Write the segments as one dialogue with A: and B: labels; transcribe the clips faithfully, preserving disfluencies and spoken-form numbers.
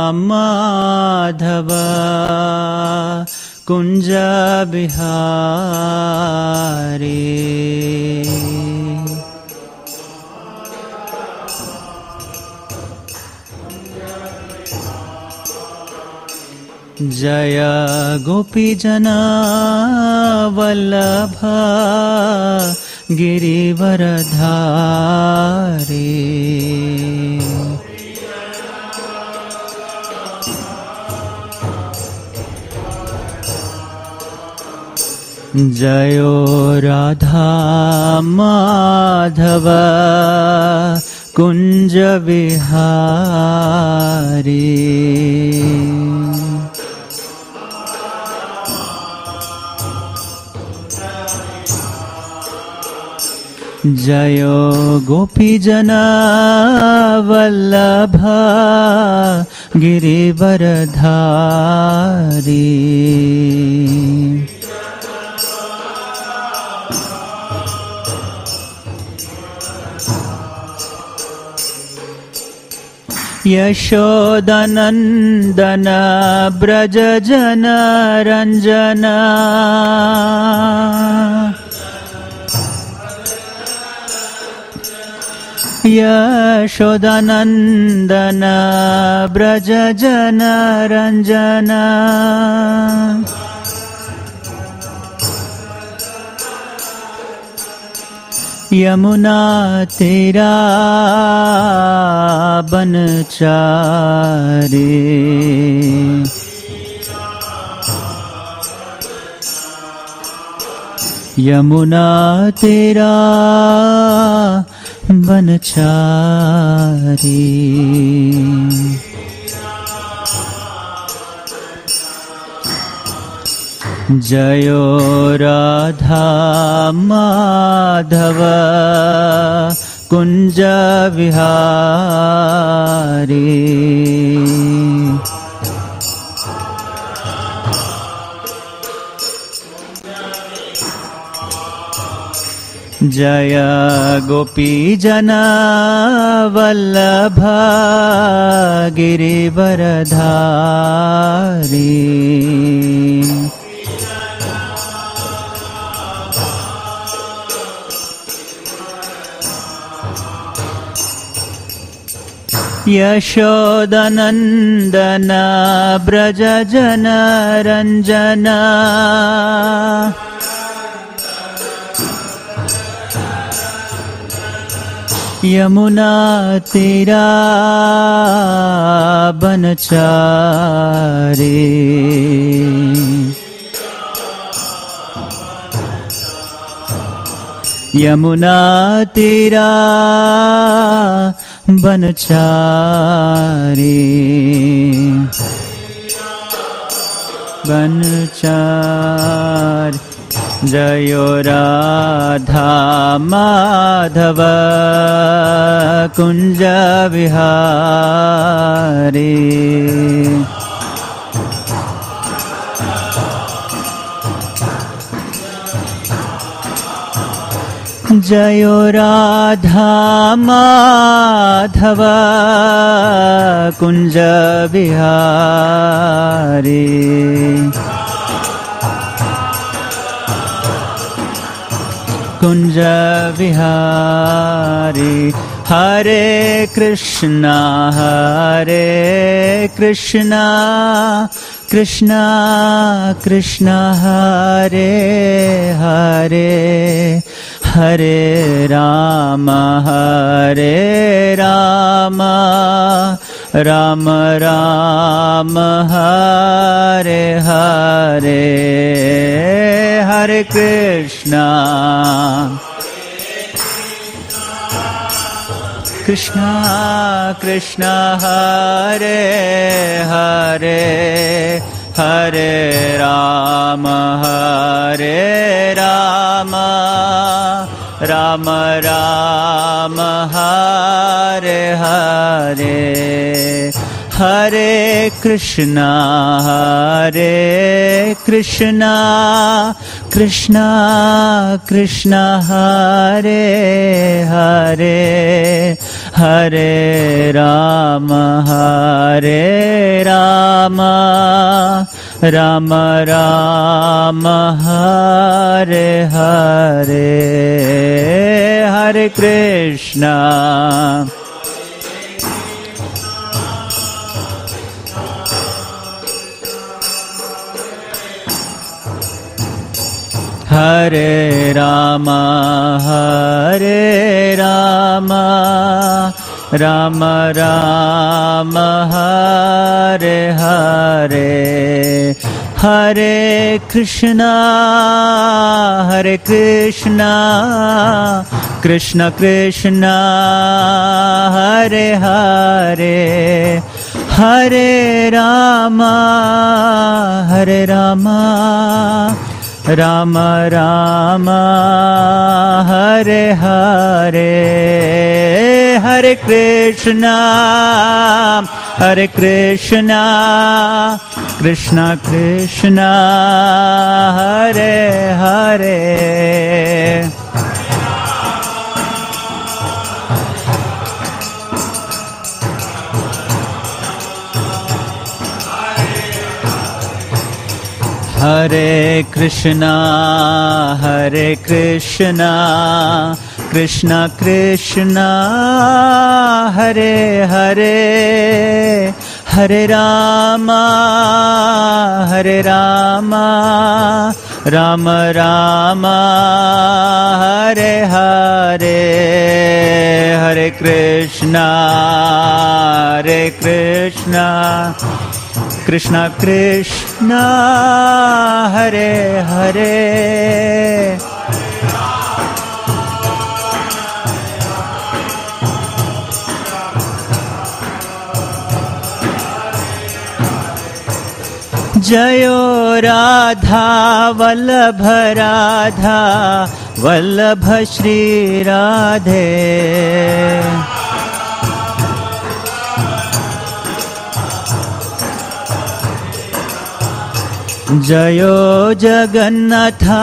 A: माधव कुंज बिहारी। जय गोपीजन वल्लभ गिरिवरधारी। जयो राधा माधव कुंज बिहारी। जयो गोपीजन वल्लभ गिरिवरधारी। यशोदनंदन ब्रज जन रंजन। यशोदनंदन ब्रज जन रंजन। यमुना तेरा बनचारी। यमुना तेरा बनचारी। जयो राधा माधव कुंज बिहारी। जय गोपीजन वल्लभ गिरिवरधारी। यशोदनंदन ब्रज जन रंजन। यमुना तेरा बनचारी। यमुना तेरा बनचारी। बनचारी। जयो राधा माधव कुंज बिहारी। जयो राधा माधव कुंज बिहारी। कुंज बिहारी। हरे कृष्णा हरे कृष्णा कृष्णा कृष्णा हरे हरे हरे राम हरे राम राम राम हरे हरे हरे कृष्णा कृष्णा कृष्णा हरे हरे हरे राम हरे राम राम राम हरे हरे हरे कृष्णा हरे कृष्णा कृष्णा कृष्णा हरे हरे हरे राम हरे राम राम हरे हरे हरे कृष्णा हरे राम हरे राम राम राम हरे हरे हरे कृष्णा हरे कृष्णा कृष्ण कृष्णा हरे हरे हरे राम हरे राम राम राम हरे हरे हरे कृष्णा हरे कृष्णा कृष्णा कृष्णा हरे हरे हरे कृष्णा हरे कृष्णा कृष्णा कृष्णा हरे हरे हरे राम हरे राम राम राम हरे हरे हरे कृष्णा हरे कृष्णा कृष्णा कृष्णा हरे हरे जयो राधा वल्लभ राधा वल्लभ श्री राधे जयो जगन्नाथा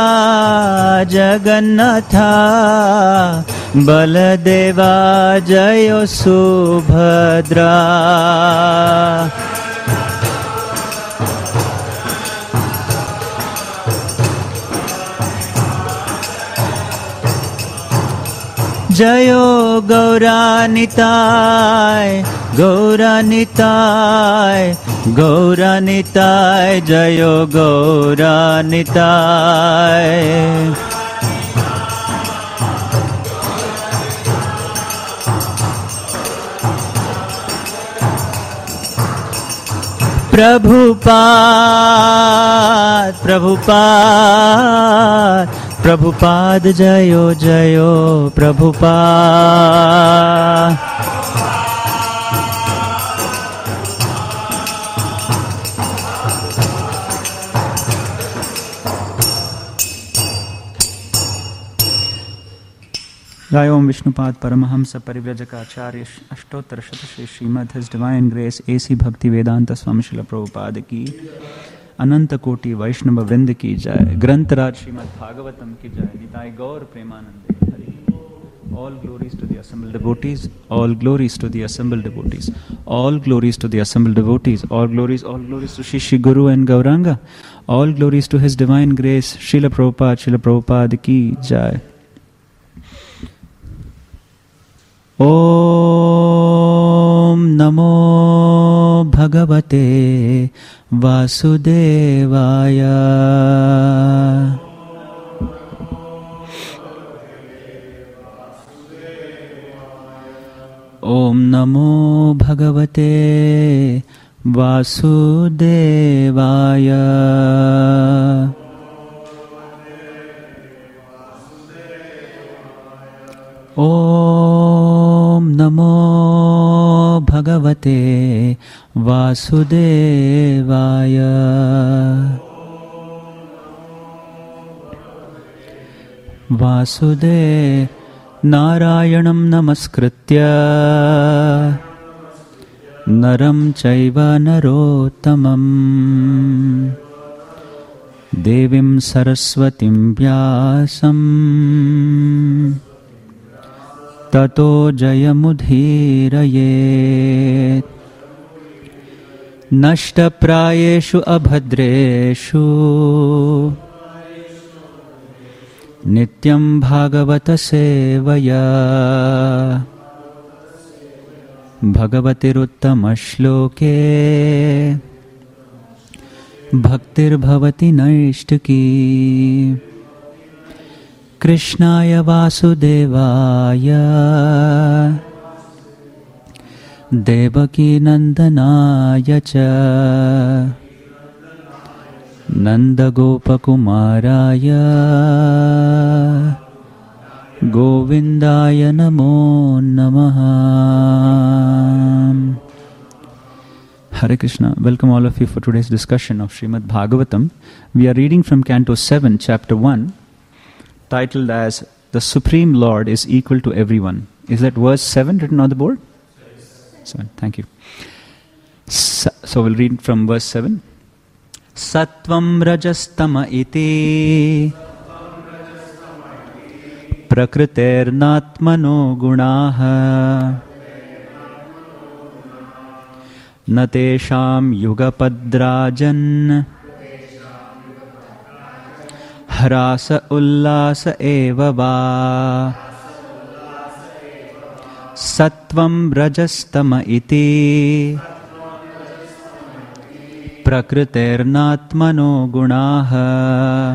A: जगन्नाथा बलदेवा जयो सुभद्रा जयो गौरानिताय गौरानिताय गौरानिताय जयो गौरानिताय प्रभुपाद प्रभुपाद प्रभुपाद जयो जयो Prabhupada Jai Om Vishnupad Paramahamsa Parivrajakaacharya Ashtottar Shri Srimad His Divine Grace A C Bhakti Vedanta Swami Srila Prabhupada ki अनंत कोटि वैष्णव वृंद की जय ग्रंथराज श्रीमद् भागवतम की जय निताय गौर प्रेमानंदे Hari all glories to the assembled devotees all glories to the assembled devotees all glories to the assembled devotees all glories all glories to Shri Shri Guru and Gauranga all glories to His Divine Grace Srila Prabhupada Srila Prabhupada ki jai Om Namo Bhagavate Vasudevaya Om Namo Bhagavate Vasudevaya Om Namo Bhagavate Vasudevaya Vasudev Narayanam Namaskritya Naram Chaiva Narottamam Devim Saraswatim Vyasam Tato Jayamudhirayet नष्टप्रायेषु अभद्रेषु नित्यं भागवत सेवया भगवतिरुत्तम श्लोके भक्तिर्भवति नैष्टिकी। कृष्णाय वासुदेवाय देवकी नंदनाय च नंदगोपकुमाराय गोविंदाय नमो नमः। Hare Krishna. Welcome all of you for today's discussion of Srimad Bhagavatam. We are reading from Canto seven, Chapter one, titled as The Supreme Lord is Equal to Everyone. Is that verse seven written on the board? seven. Thank you. So we'll read from verse seven. Sattvam rajastama iti prakriternaatmano gunaha natesham yugapadrajan harasa ullasa eva va. Sattvam rajastama iti prakriternaatmano gunaha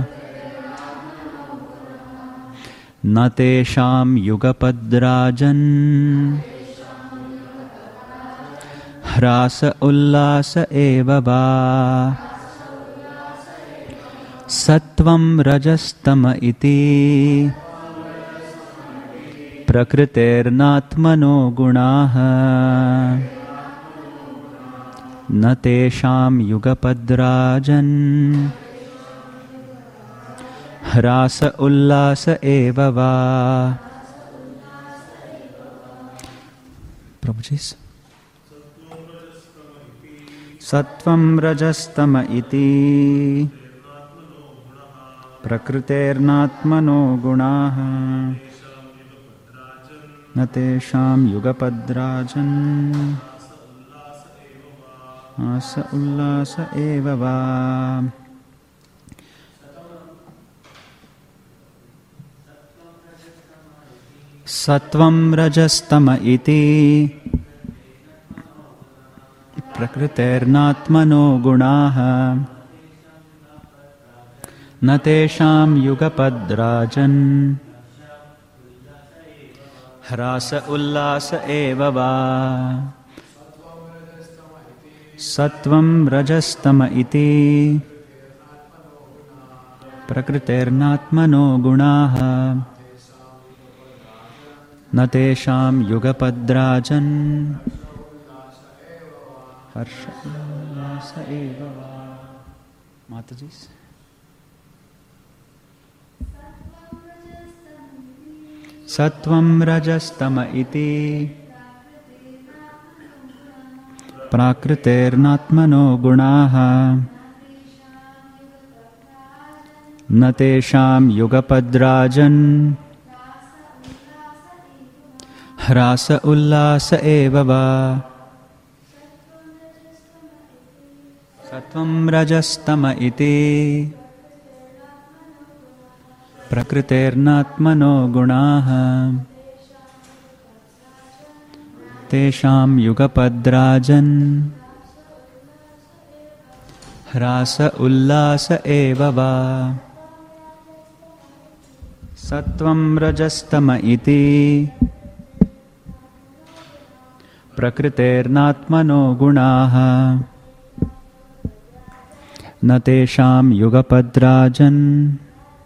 A: natesham yugapadrajan hrasa ullasa eva va. Sattvam rajastama iti prakriternaatmano gunaha natesham yugapadrajan hrasa ullasa eva va. Prabhuji. Sattvam rajastama iti prakriternaatmano gunaha natesham yugapadrajan asa ullasa eva va. Sattvam rajastama iti prakriternaatmano gunaha natesham yugapadrajan hrasa ullasa eva va. Sattvam rajastama iti prakriternaatmano gunaha natesham yugapadrajan harsha ullasa eva va. Mataji. Sattvam rajastama iti prakriternaatmano gunaha natesham yugapadrajan hrasa ullasa eva va. Sattvam rajastama iti prakriternaatmano gunaha tesham yugapadrajan hrasa ullasa eva va. Sattvam rajastama iti prakriternaatmano gunaha natesham yugapadrajan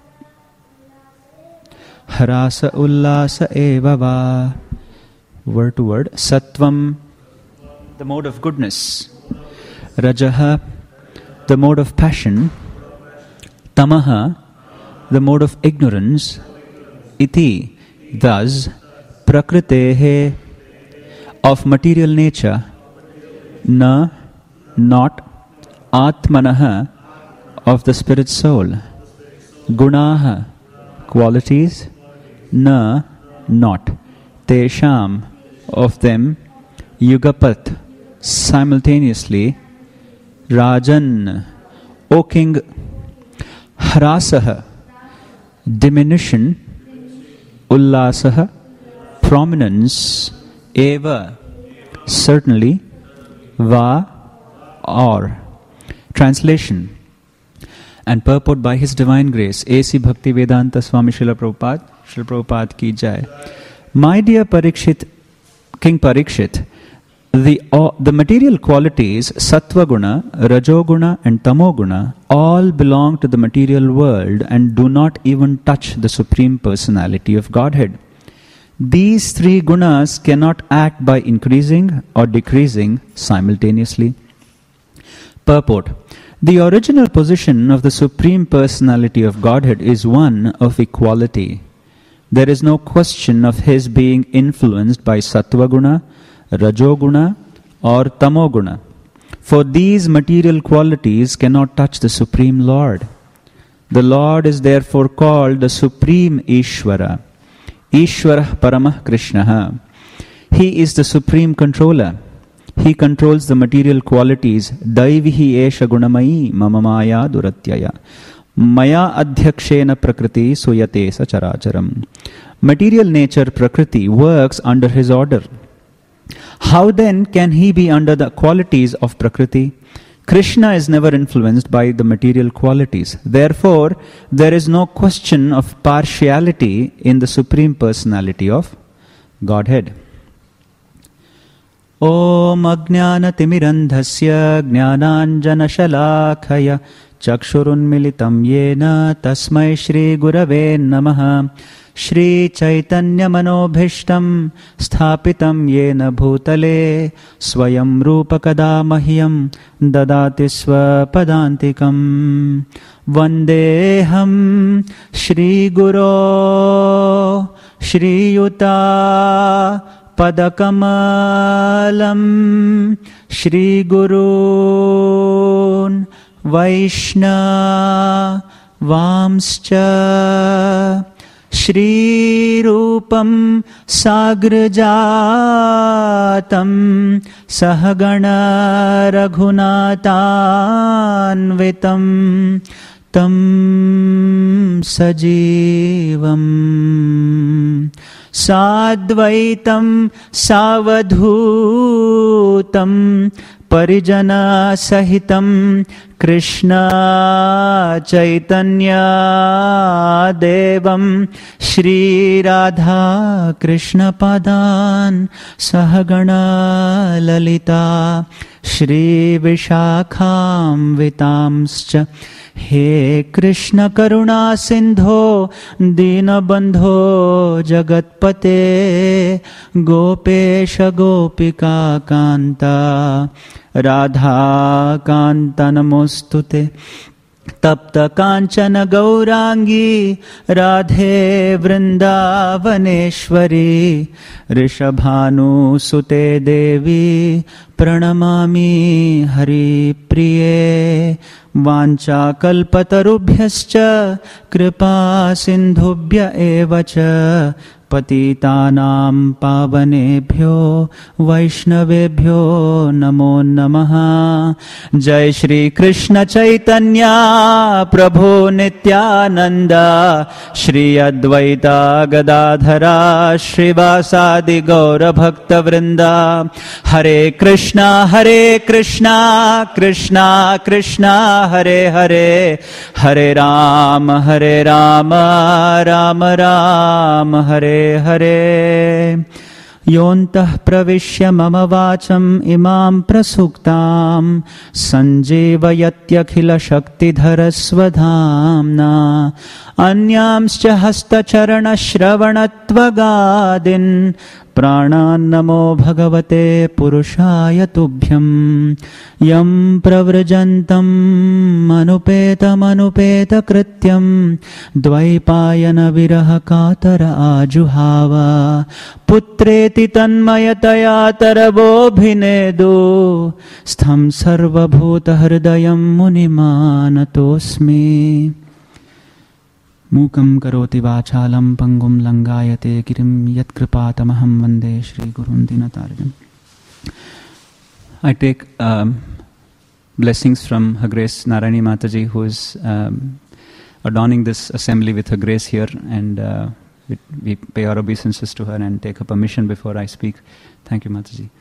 A: hrasa ullasa eva va. Word to word. Sattvam, the mode of goodness. Rajaha, the mode of passion. Tamaha, the mode of ignorance. Iti, thus, prakritehe, of material nature. Na, not. Atmanaha, of the spirit soul. Gunaha, qualities. Na, not. Tesham, of them. Yugapat, simultaneously. Rajan, O king, Hrasaha, diminution, Ullasaha, prominence, Eva, certainly, Va, or. Translation and purport by His Divine Grace, A C Bhaktivedanta Swami Srila Prabhupada, Srila Prabhupada ki jai. My dear Parikshit, King Parikshit, the, uh, the material qualities Sattva Guna, Rajoguna and Tamoguna all belong to the material world and do not even touch the Supreme Personality of Godhead. These three gunas cannot act by increasing or decreasing simultaneously. Purport. The original position of the Supreme Personality of Godhead is one of equality. There is no question of His being influenced by Sattva Guna, Rajoguna or Tamoguna. For these material qualities cannot touch the Supreme Lord. The Lord is therefore called the Supreme Ishvara. Ishvara Paramah Krishnaha. He is the Supreme Controller. He controls the material qualities. Daivihi esha gunamayi mama maya duratyaya. Maya adhyakshena prakriti suyate sacharacharam. Material nature Prakriti works under His order. How then can He be under the qualities of Prakriti? Krishna is never influenced by the material qualities. Therefore, there is no question of partiality in the Supreme Personality of Godhead. Om Ajnana Timirandhasya Jnananjana Shalakaya Chakshurunmilitam Yena Tasmai Shri Gurave Namaha. Shri Chaitanya Manobhishtam Sthapitam Yena Bhutale Swayam Rupa Kada Mahyam Dadati Swapadantikam Vandeham Shri Guru Shri Yuta Padakamalam Shri Gurun Vaishna Vamscha Shri Rupam Sagrajatam Sahagana Raghunathanvitam Tam Sajivam Sadvaitam Savadhutam Parijana Sahitam Krishna Chaitanya Devam Shri Radha Krishna Padan Sahagana Lalita Shri Vishakham Vitamscha. He Krishna Karuna Sindho Dinabandho Jagatpate Gopesha Gopika Kanta Radha Kanta Namostute Tapta Kanchana Gaurangi Radhe Vrindavaneshwari Rishabhanu Sute Devi Pranamami Hari Priye Vancha Kalpatarubhyascha Kripa Sindhubhya Evacha Patitanam Pavanebhyo Vaishnavebhyo Namo Namaha. Jai Shri Krishna Chaitanya Prabhu Nityananda Shri Advaita Gadadhara Shrivasadi Gaura Bhakta Vrinda. Hare Krishna Hare Krishna Krishna Krishna Hare Hare Hare Rama Hare Rama Rama Rama Hare Hare. Yontah pravishya mama vacham imam prasuktam sanjeevayatyakila shaktidhara svadhamna anyamscha hastacharana shravanatvagaadin प्राणान् नमो भगवते पुरुषाय तुभ्यं यं प्रव्रजन्तं मनुपेतमनुपेतकृत्यं द्वैपायन विरह कातर आजुहाव पुत्रेति तन्मयतया तरवोऽभिनेदु स्थं सर्वभूतहृदयं मुनिमानतोऽस्मि. मूकं करोति वाचालं पंगुं लंगायते गिरिं यत्कृपातमहं वन्दे श्री गुरुं दीनतारिणम्. I take um, blessings from Her Grace Narayani Mataji, who is um, adorning this assembly with Her Grace here, and uh, we, we pay our obeisances to her and take her permission before I speak. Thank you, Mataji.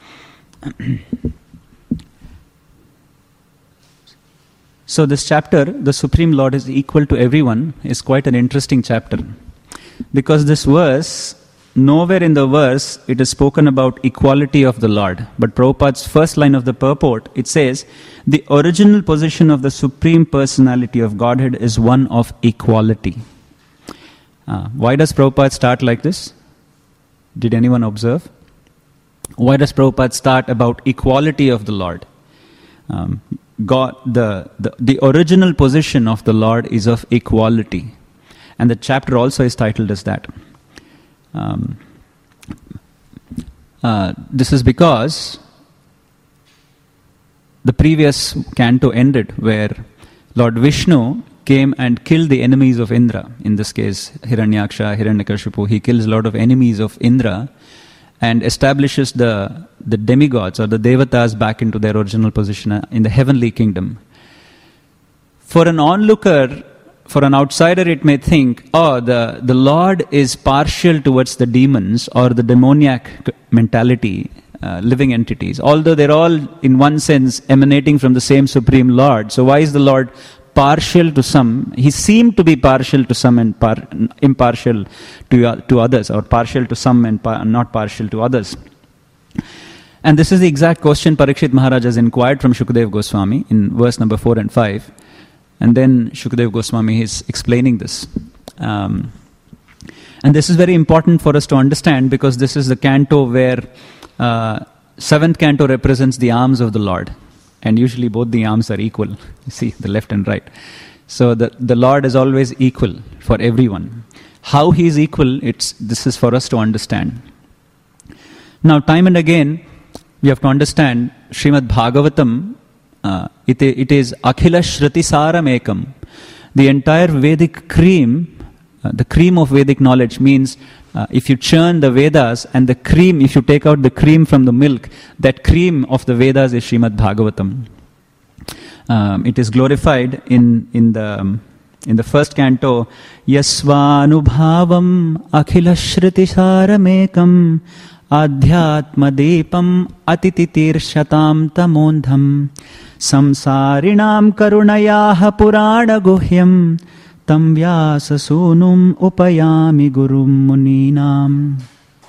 A: So this chapter, the Supreme Lord is equal to everyone, is quite an interesting chapter. Because this verse, nowhere in the verse it is spoken about equality of the Lord. But Prabhupada's first line of the purport, it says, the original position of the Supreme Personality of Godhead is one of equality. Uh, why does Prabhupada start like this? Did anyone observe? Why does Prabhupada start about equality of the Lord? Um, God, the, the, the original position of the Lord is of equality. And the chapter also is titled as that. Um, uh, this is because the previous canto ended where Lord Vishnu came and killed the enemies of Indra. In this case, Hiranyaksha, Hiranyakashipu. He kills a lot of enemies of Indra and establishes the, the demigods or the devatas back into their original position in the heavenly kingdom. For an onlooker, for an outsider, it may think, oh, the, the Lord is partial towards the demons or the demoniac mentality, uh, living entities. Although they're all, in one sense, emanating from the same Supreme Lord. So why is the Lord partial to some? He seemed to be partial to some and par- impartial to, uh, to others, or partial to some and par- not partial to others. And this is the exact question Parikshit Maharaj has inquired from Shukadeva Goswami in verse number four and five. And then Shukadeva Goswami is explaining this. Um, and this is very important for us to understand, because this is the canto where uh, seventh canto represents the arms of the Lord. And usually both the arms are equal. You see, the left and right. So the, the Lord is always equal for everyone. How He is equal, it's this is for us to understand. Now, time and again, we have to understand Srimad Bhagavatam. Uh, it, it is Akhila Shruti Saram Ekam. The entire Vedic cream, uh, the cream of Vedic knowledge means uh, if you churn the Vedas and the cream, if you take out the cream from the milk, that cream of the Vedas is Srimad Bhagavatam. Um, it is glorified in in the um, in the first canto. Yasvanubhavam Akhila Shruti Saram Ekam Adhyatma Deepam Atititir Shatam Tamondham Samsarinam Karunayaha Purana Guhyam Tam Vyasa Sunum Upayami Gurum Muninam.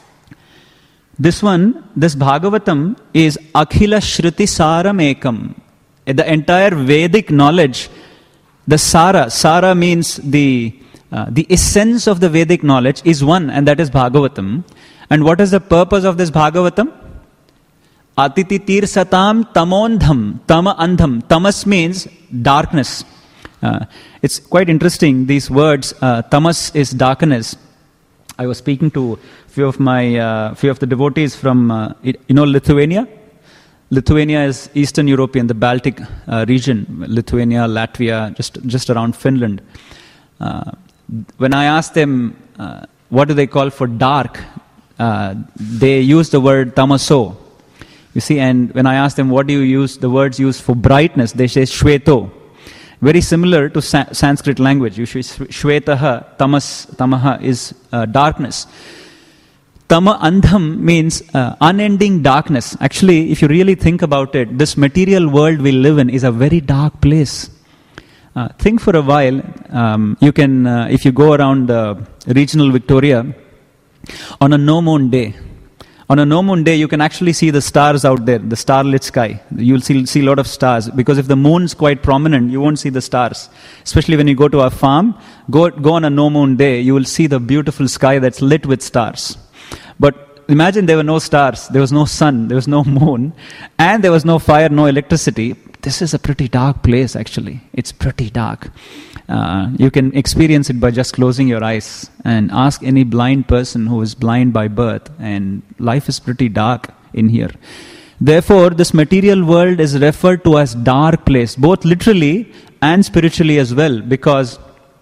A: This one, this Bhagavatam is Akhila Shruti Saram Ekam. The entire Vedic knowledge, the Sara, Sara means the, uh, the essence of the Vedic knowledge is one, and that is Bhagavatam. And what is the purpose of this Bhagavatam? Atiti tir satam tamondham, tama andham. Tamas means darkness. Uh, it's quite interesting, these words, uh, tamas is darkness. I was speaking to a few of my, uh, few of the devotees from, uh, you know, Lithuania. Lithuania is Eastern European, the Baltic uh, region. Lithuania, Latvia, just, just around Finland. Uh, when I asked them, uh, what do they call for dark? Uh, they use the word tamaso. You see, and when I ask them, what do you use, the words used for brightness, they say shveto. Very similar to Sa- Sanskrit language. Usually shvetaha, tamas, tamaha is uh, darkness. Tama andham means uh, unending darkness. Actually, if you really think about it, this material world we live in is a very dark place. Uh, think for a while, um, you can, uh, if you go around uh, regional Victoria, on a no moon day, on a no moon day, you can actually see the stars out there, the starlit sky. You'll see, see a lot of stars, because if the moon's quite prominent, you won't see the stars. Especially when you go to a farm, go, go on a no moon day, you will see the beautiful sky that's lit with stars. But imagine there were no stars, there was no sun, there was no moon, and there was no fire, no electricity. This is a pretty dark place, actually. It's pretty dark. Uh, you can experience it by just closing your eyes and ask any blind person who is blind by birth, and life is pretty dark in here. Therefore, this material world is referred to as dark place, both literally and spiritually as well, because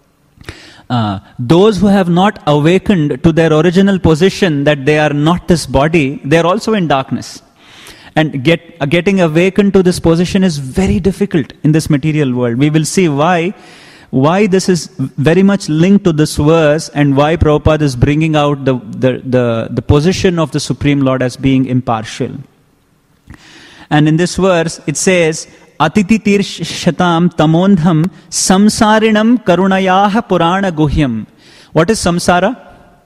A: uh, those who have not awakened to their original position that they are not this body, they are also in darkness. And get, uh, getting awakened to this position is very difficult in this material world. We will see why, why this is very much linked to this verse, and why Prabhupada is bringing out the, the, the, the position of the Supreme Lord as being impartial. And in this verse, it says, Atiti tirshatam tamondham samsarinam karunayaha purana guhyam. What is samsara?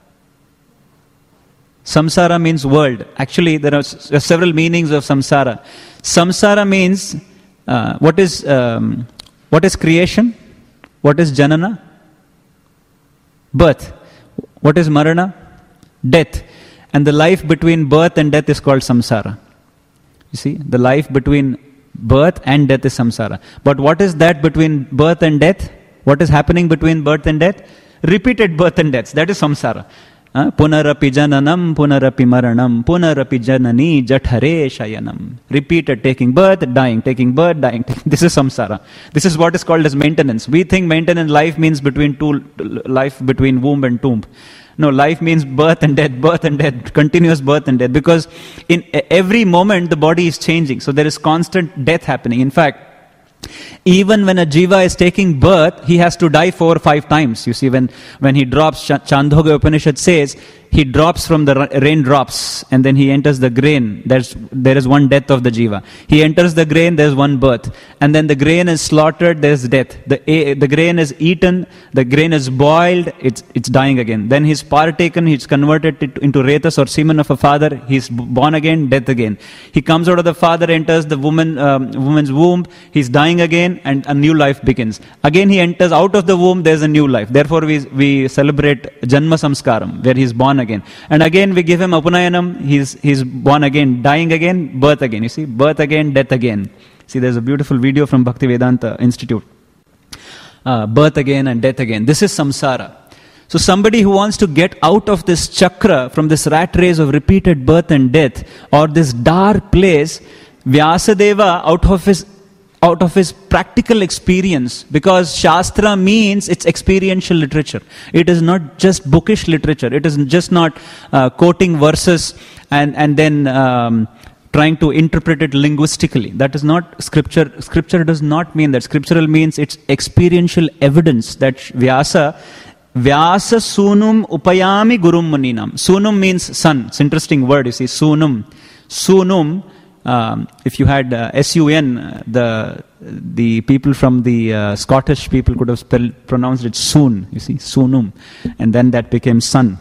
A: Samsara means world. Actually, there are s- several meanings of samsara. Samsara means, uh, what is um, what is creation? What is janana? Birth. What is marana? Death. And the life between birth and death is called samsara. You see, the life between birth and death is samsara. But what is that between birth and death? What is happening between birth and death? Repeated birth and deaths. That is samsara. Uh, punarapi jananam, punarapi maranam, punarapi janani jathare shayanam. Repeated, taking birth, dying, taking birth, dying. This is samsara. This is what is called as maintenance. We think maintenance life means between two, life between womb and tomb. No, life means birth and death, birth and death, continuous birth and death. Because in every moment the body is changing. So there is constant death happening. In fact, even when a jiva is taking birth, he has to die four or five times. You see, when, when he drops, Ch- Chandogya Upanishad says, he drops from the ra- raindrops and then he enters the grain. There's, there is one death of the jiva. He enters the grain, there's one birth. And then the grain is slaughtered, there's death. The, a, the grain is eaten, the grain is boiled, it's, it's dying again. Then he's partaken, he's converted into retas or semen of a father, he's born again, death again. He comes out of the father, enters the woman, um, woman's womb, he's dying again, and a new life begins. Again he enters out of the womb, there's a new life. Therefore we, we celebrate Janma Samskaram, where he's born again. And again we give him Upaнаyanam, he's, he's born again, dying again, birth again. You see, birth again, death again. See, there's a beautiful video from Bhaktivedanta Institute. Uh, birth again and death again. This is samsara. So somebody who wants to get out of this chakra, from this rat race of repeated birth and death, or this dark place, Vyasadeva, out of his out of his practical experience, because Shastra means it's experiential literature. It is not just bookish literature. It is just not uh, quoting verses and, and then um, trying to interpret it linguistically. That is not scripture. Scripture does not mean that. Scriptural means it's experiential evidence that Vyasa, Vyasa sunum upayami gurum muninam. Sunum means son. It's an interesting word, you see, sunum. Sunum. Um, if you had uh, S U N, uh, the the people from the uh, Scottish people could have spelled, pronounced it soon, you see, sunum, and then that became son.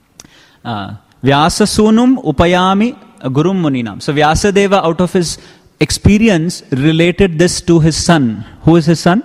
A: Uh, Vyasa sunum upayami gurum muninam. So Vyasadeva, out of his experience, related this to his son. Who is his son?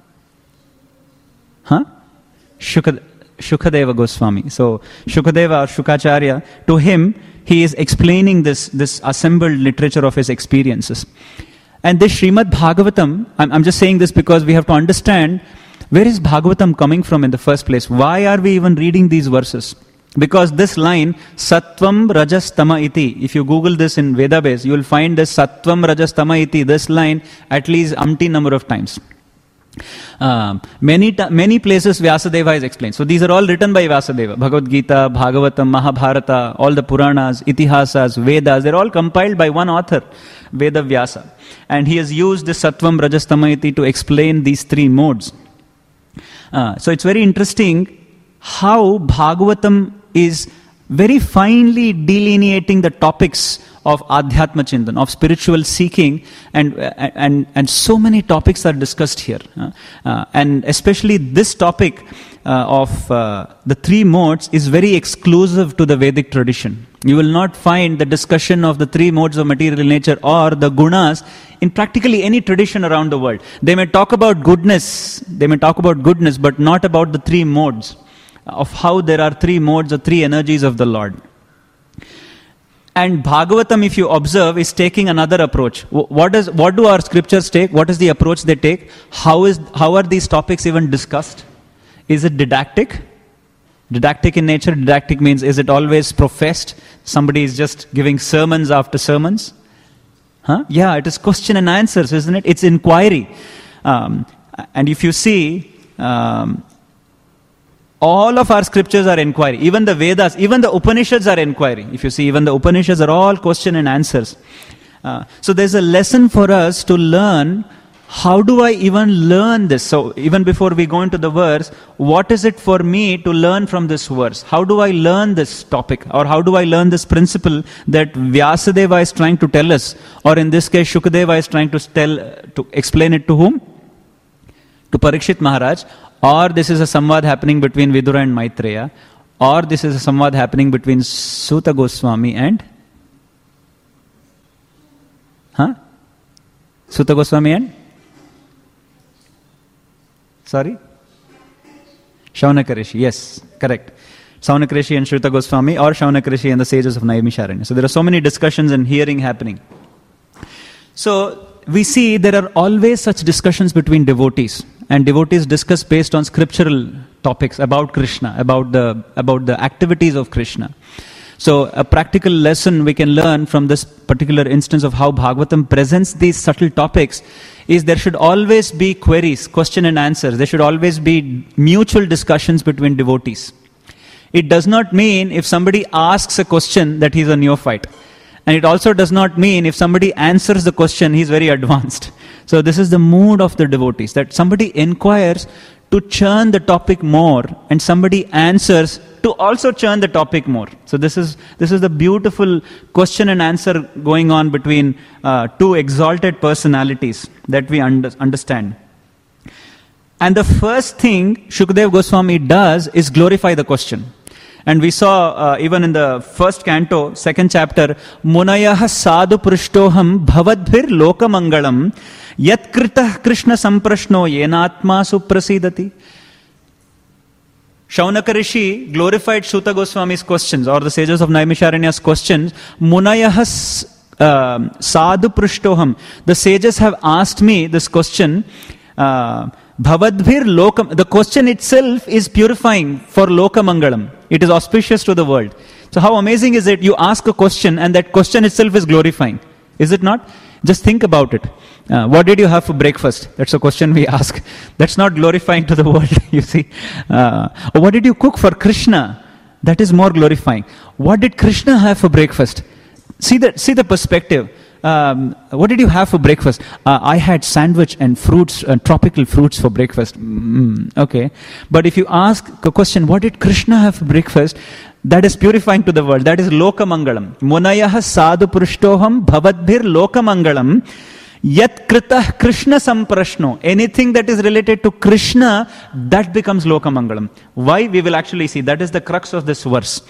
A: Huh? Shukad- Shukadeva Goswami. So Shukadeva or Shukacharya, to him, he is explaining this, this assembled literature of his experiences. And this Srimad Bhagavatam, I'm, I'm just saying this because we have to understand, where is Bhagavatam coming from in the first place? Why are we even reading these verses? Because this line, Sattvam Rajas Tama Iti, if you Google this in Vedabase, you will find this Sattvam Rajas Tama Iti, this line at least umpteen number of times. Um, many ta- many places Vyasadeva is explained. So these are all written by Vyasadeva. Bhagavad Gita, Bhagavatam, Mahabharata, all the Puranas, Itihasas, Vedas, they're all compiled by one author, Veda Vyasa. And he has used this Sattvam Rajastamaiti to explain these three modes. Uh, so it's very interesting how Bhagavatam is very finely delineating the topics of Adhyatma Chintan, of spiritual seeking, and and and so many topics are discussed here. Uh, uh, and especially this topic uh, of uh, the three modes is very exclusive to the Vedic tradition. You will not find the discussion of the three modes of material nature or the gunas in practically any tradition around the world. They may talk about goodness, they may talk about goodness, but not about the three modes, of how there are three modes or three energies of the Lord. And Bhagavatam, if you observe, is taking another approach. What does what do our scriptures take? What is the approach they take? How is how are these topics even discussed? Is it didactic? Didactic in nature. Didactic means, is it always professed? Somebody is just giving sermons after sermons? Huh? Yeah, it is question and answers, isn't it? It's inquiry. Um, and if you see, um, all of our scriptures are inquiry. Even the Vedas, even the Upanishads are inquiry. If you see, even the Upanishads are all question and answers. Uh, so there's a lesson for us to learn. How do I even learn this? So even before we go into the verse, what is it for me to learn from this verse? How do I learn this topic? Or how do I learn this principle that Vyasadeva is trying to tell us? Or in this case, Shukadeva is trying to tell, to explain it to whom? To Parikshit Maharaj. Or this is a samvad happening between Vidura and Maitreya. Or this is a samvad happening between Suta Goswami and... Huh? Suta Goswami and... Sorry? Shaunaka Rishi, yes, correct. Shaunaka Rishi and Shruta Goswami, or Shaunaka Rishi and the sages of Naimisharanya. So there are so many discussions and hearing happening. So we see there are always such discussions between devotees. And devotees discuss based on scriptural topics about Krishna, about the, about the activities of Krishna. So a practical lesson we can learn from this particular instance of how Bhagavatam presents these subtle topics is there should always be queries, question and answers. There should always be mutual discussions between devotees. It does not mean if somebody asks a question that he's a neophyte. And it also does not mean if somebody answers the question, he's very advanced. So this is the mood of the devotees, that somebody inquires to churn the topic more, and somebody answers to also churn the topic more. So this is this is the beautiful question and answer going on between uh, two exalted personalities that we under, understand. And the first thing Shukadeva Goswami does is glorify the question. And we saw uh, even in the first canto, second chapter, Munayah sadhu prishtoham bhavadbhir lokamangalam yat kritah Krishna samprashno yenatma suprasidati. Shaunaka Rishi glorified Suta Goswami's questions, or the sages of Naimisharanya's questions. Munayah uh, sadhu prishtoham. The sages have asked me this question. Uh, Bhavadbhir lokam. The question itself is purifying for lokamangalam. It is auspicious to the world. So how amazing is it? You ask a question and that question itself is glorifying. Is it not? Just think about it. Uh, what did you have for breakfast? That's a question we ask. That's not glorifying to the world, you see. Uh, what did you cook for Krishna? That is more glorifying. What did Krishna have for breakfast? See the, see the perspective. Um, what did you have for breakfast? Uh, I had sandwich and fruits, uh, tropical fruits for breakfast. Mm, okay. But if you ask a question, what did Krishna have for breakfast? That is purifying to the world. That is lokamangalam. Munayah sadhu purushtoham bhavadbhir lokamangalam yat kritah Krishna samprashno. Anything that is related to Krishna, that becomes lokamangalam. Why? We will actually see. That is the crux of this verse.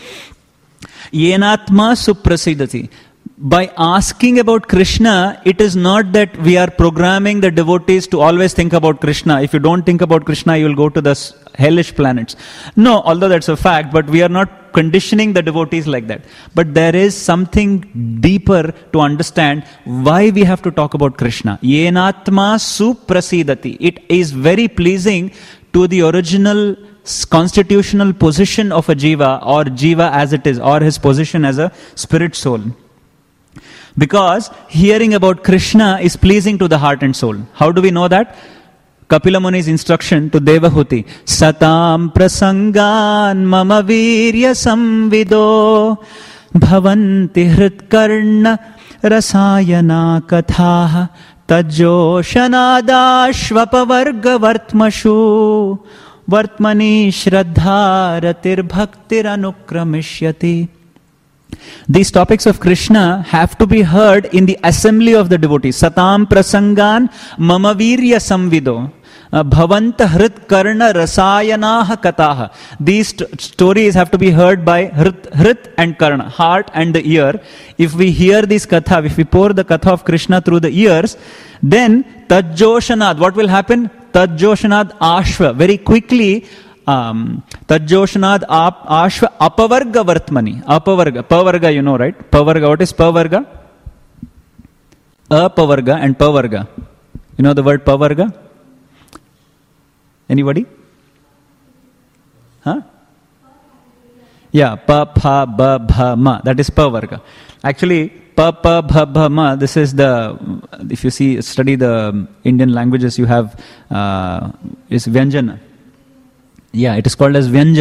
A: Yenatma suprasidati. By asking about Krishna, it is not that we are programming the devotees to always think about Krishna. If you don't think about Krishna, you will go to the hellish planets. No, although that's a fact, but we are not conditioning the devotees like that. But there is something deeper to understand why we have to talk about Krishna. Yenatma suprasidati. It is very pleasing to the original constitutional position of a jiva, or jiva as it is, or his position as a spirit soul. Because hearing about Krishna is pleasing to the heart and soul. How do we know that? Kapila Muni's instruction to Devahuti. Satam prasangan mama virya samvido bhavanti hritkarna rasayana kathaha tajoshanadashvapavarga vartmashu vartmani shraddharatir bhaktir anukramishyati. These topics of Krishna have to be heard in the assembly of the devotees. Satam prasangan mamavirya samvido bhavanta hrit karna rasayanaha kataha. These st- stories have to be heard by hrit, hrit and karna, heart and the ear. If we hear this katha, if we pour the katha of Krishna through the ears, then tajjoshanad, what will happen? Tajjoshanad ashva, very quickly. Um, Tajjoshanad ashva apavarga vartmani. Apavarga. Pavarga, you know, right? Pavarga. What is pavarga? Apavarga and pavarga. You know the word pavarga? Anybody? Huh? Yeah. Pa, pa, ba, bha, ma. That is pavarga. Actually, pa, pa, bha, bha, ma. This is the, if you see, study the Indian languages, you have, uh, is Vyanjana. Yeah, it is called as Vyanjan.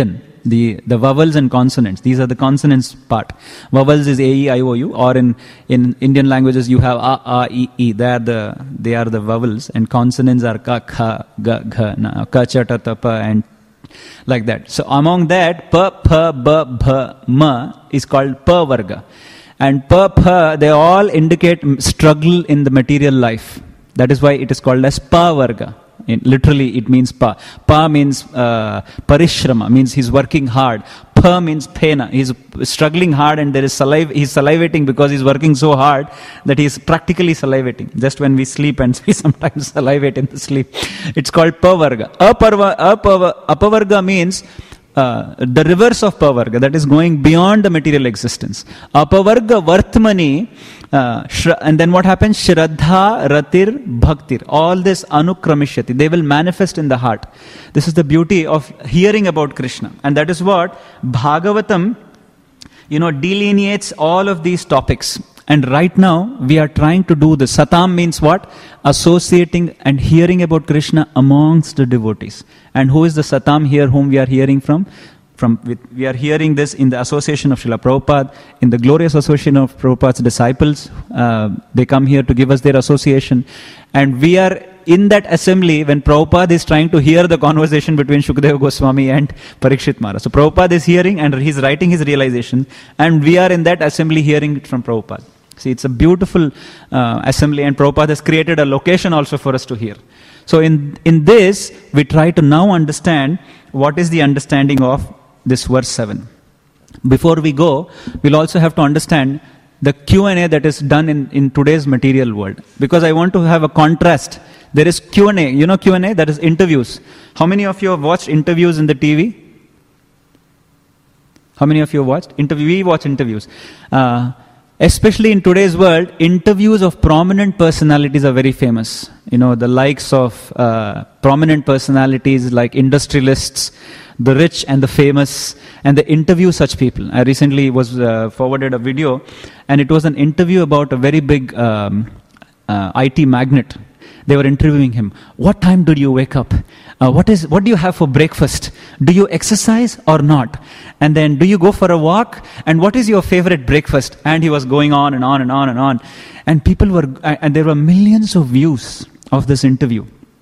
A: the, the vowels and consonants. These are the consonants part. Vowels is A, E, I, O, U, or in, in Indian languages you have A, A, E, E. They are the, they are the vowels, and consonants are Ka, Kha, Ga, Gha, Na, Ka, Cha, Ta, Ta, Pa, and like that. So among that, Pa, Pa, Ba, Bha, Ma is called Pa Varga. And Pa, Pa, they all indicate struggle in the material life. That is why it is called as Pa Varga. In, literally, it means Pa. Pa means uh, parishrama, means he's working hard. Pa means pena. He's struggling hard, and there is saliva. He's salivating because he's working so hard that he's practically salivating. Just when we sleep and we sometimes salivate in the sleep. It's called Pa Varga. Aparva, apava, apavarga means Uh, the reverse of pavarga, that is going beyond the material existence. Apavarga vartmani, uh, shra, and then what happens? Shraddha, ratir, bhaktir. All this anukramishati, they will manifest in the heart. This is the beauty of hearing about Krishna. And that is what Bhagavatam, you know, delineates all of these topics. And right now, we are trying to do this. Satam means what? Associating and hearing about Krishna amongst the devotees. And who is the Satam here whom we are hearing from? From with, we are hearing this in the association of Srila Prabhupada, in the glorious association of Prabhupada's disciples. Uh, they come here to give us their association. And we are in that assembly when Prabhupada is trying to hear the conversation between Shukadeva Goswami and Parikshit Maharaj. So Prabhupada is hearing and he's writing his realization. And we are in that assembly hearing it from Prabhupada. See, it's a beautiful uh, assembly, and Prabhupada has created a location also for us to hear. So in, in this, we try to now understand what is the understanding of this verse seven. Before we go, we'll also have to understand the Q and A that is done in, in today's material world. Because I want to have a contrast. There is Q and A. You know Q and A? That is interviews. How many of you have watched interviews in the T V? How many of you have watched? Interview, we watch interviews. Uh, Especially in today's world, interviews of prominent personalities are very famous. You know, the likes of uh, prominent personalities like industrialists, the rich and the famous, and they interview such people. I recently was uh, forwarded a video, and it was an interview about a very big um, uh, I T magnate. They were interviewing him. What time did you wake up? Uh, what is? What do you have for breakfast? Do you exercise or not? And then, do you go for a walk? And what is your favorite breakfast? And he was going on and on and on and on. And people were, and there were millions of views of this interview.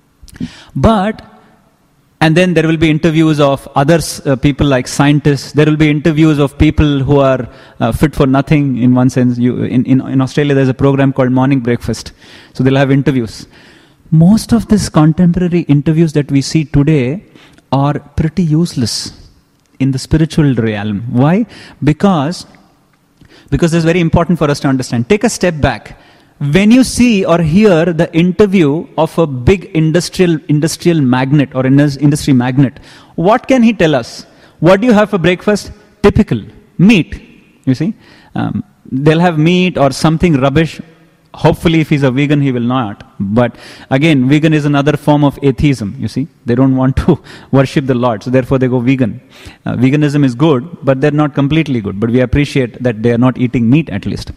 A: But, and then there will be interviews of others, uh, people like scientists. There will be interviews of people who are uh, fit for nothing in one sense. You, in, in, in Australia, there's a program called Morning Breakfast. So they'll have interviews. Most of these contemporary interviews that we see today are pretty useless in the spiritual realm. Why? Because, because it's very important for us to understand. Take a step back. When you see or hear the interview of a big industrial industrial magnate or industry magnate, what can he tell us? What do you have for breakfast? Typical. Meat. You see? Um, they'll have meat or something rubbish. Hopefully, if he's a vegan, he will not. But again, vegan is another form of atheism, you see. They don't want to worship the Lord, so therefore they go vegan. Uh, veganism is good, but they're not completely good. But we appreciate that they are not eating meat at least.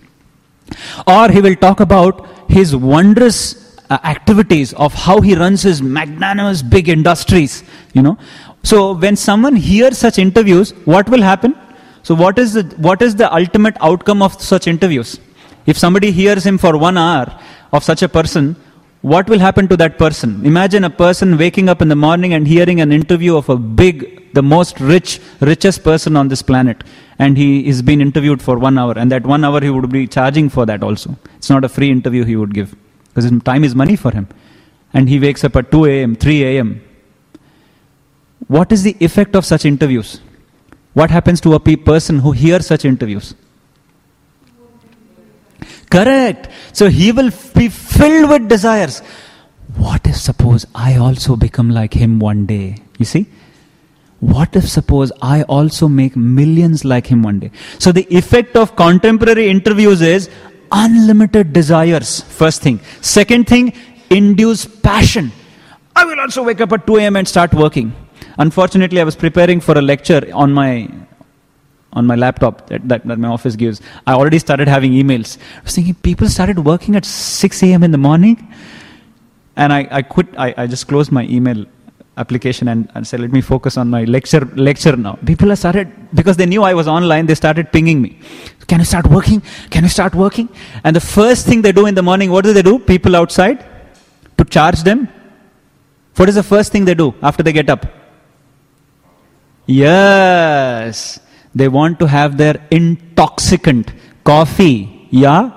A: Or he will talk about his wondrous uh, activities of how he runs his magnanimous big industries, you know. So when someone hears such interviews, what will happen? So what is the, what is the ultimate outcome of such interviews? If somebody hears him for one hour of such a person, what will happen to that person? Imagine a person waking up in the morning and hearing an interview of a big, the most rich, richest person on this planet. And he is being interviewed for one hour. And that one hour he would be charging for that also. It's not a free interview he would give. Because time is money for him. And he wakes up at two a.m., three a.m. What is the effect of such interviews? What happens to a pe- person who hears such interviews? Correct. So he will be filled with desires. What if suppose I also become like him one day? You see? What if suppose I also make millions like him one day? So the effect of contemporary interviews is unlimited desires. First thing. Second thing, induce passion. I will also wake up at two a.m. and start working. Unfortunately, I was preparing for a lecture on my on my laptop that, that, that my office gives. I already started having emails. I was thinking, people started working at six a.m. in the morning. And I, I quit, I, I just closed my email application and, and said, let me focus on my lecture lecture now. People have started, because they knew I was online, they started pinging me. Can you start working? Can you start working? And the first thing they do in the morning, what do they do? People outside, to charge them. What is the first thing they do after they get up? Yes, they want to have their intoxicant, coffee, yeah?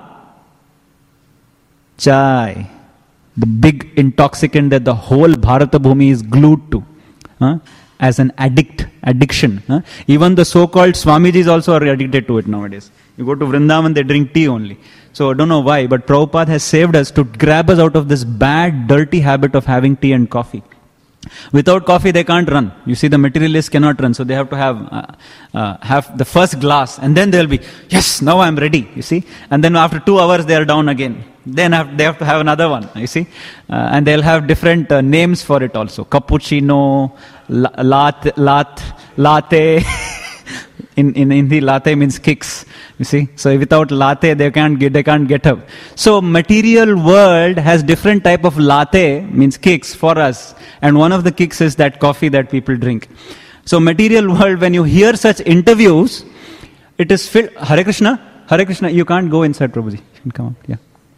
A: Chai. The big intoxicant that the whole Bharata Bhumi is glued to, huh? As an addict, addiction. Huh? Even the so-called Swamijis also are addicted to it nowadays. You go to Vrindavan, they drink tea only. So I don't know why, but Prabhupada has saved us to grab us out of this bad, dirty habit of having tea and coffee. Without coffee, they can't run. You see, the materialists cannot run, so they have to have uh, uh, have the first glass, and then they'll be, yes, now I'm ready, you see. And then after two hours, they are down again. Then have, they have to have another one, you see. Uh, and they'll have different uh, names for it also. Cappuccino, la, lat, lat, latte. in, in Hindi, latte means kicks, you see. So without latte, they can't get, they can't get up. So material world has different type of latte, means kicks, for us. And one of the kicks is that coffee that people drink. So material world, when you hear such interviews, it is filled. Hare Krishna, Hare Krishna, you can't go inside, Prabhuji. You can come out, yeah.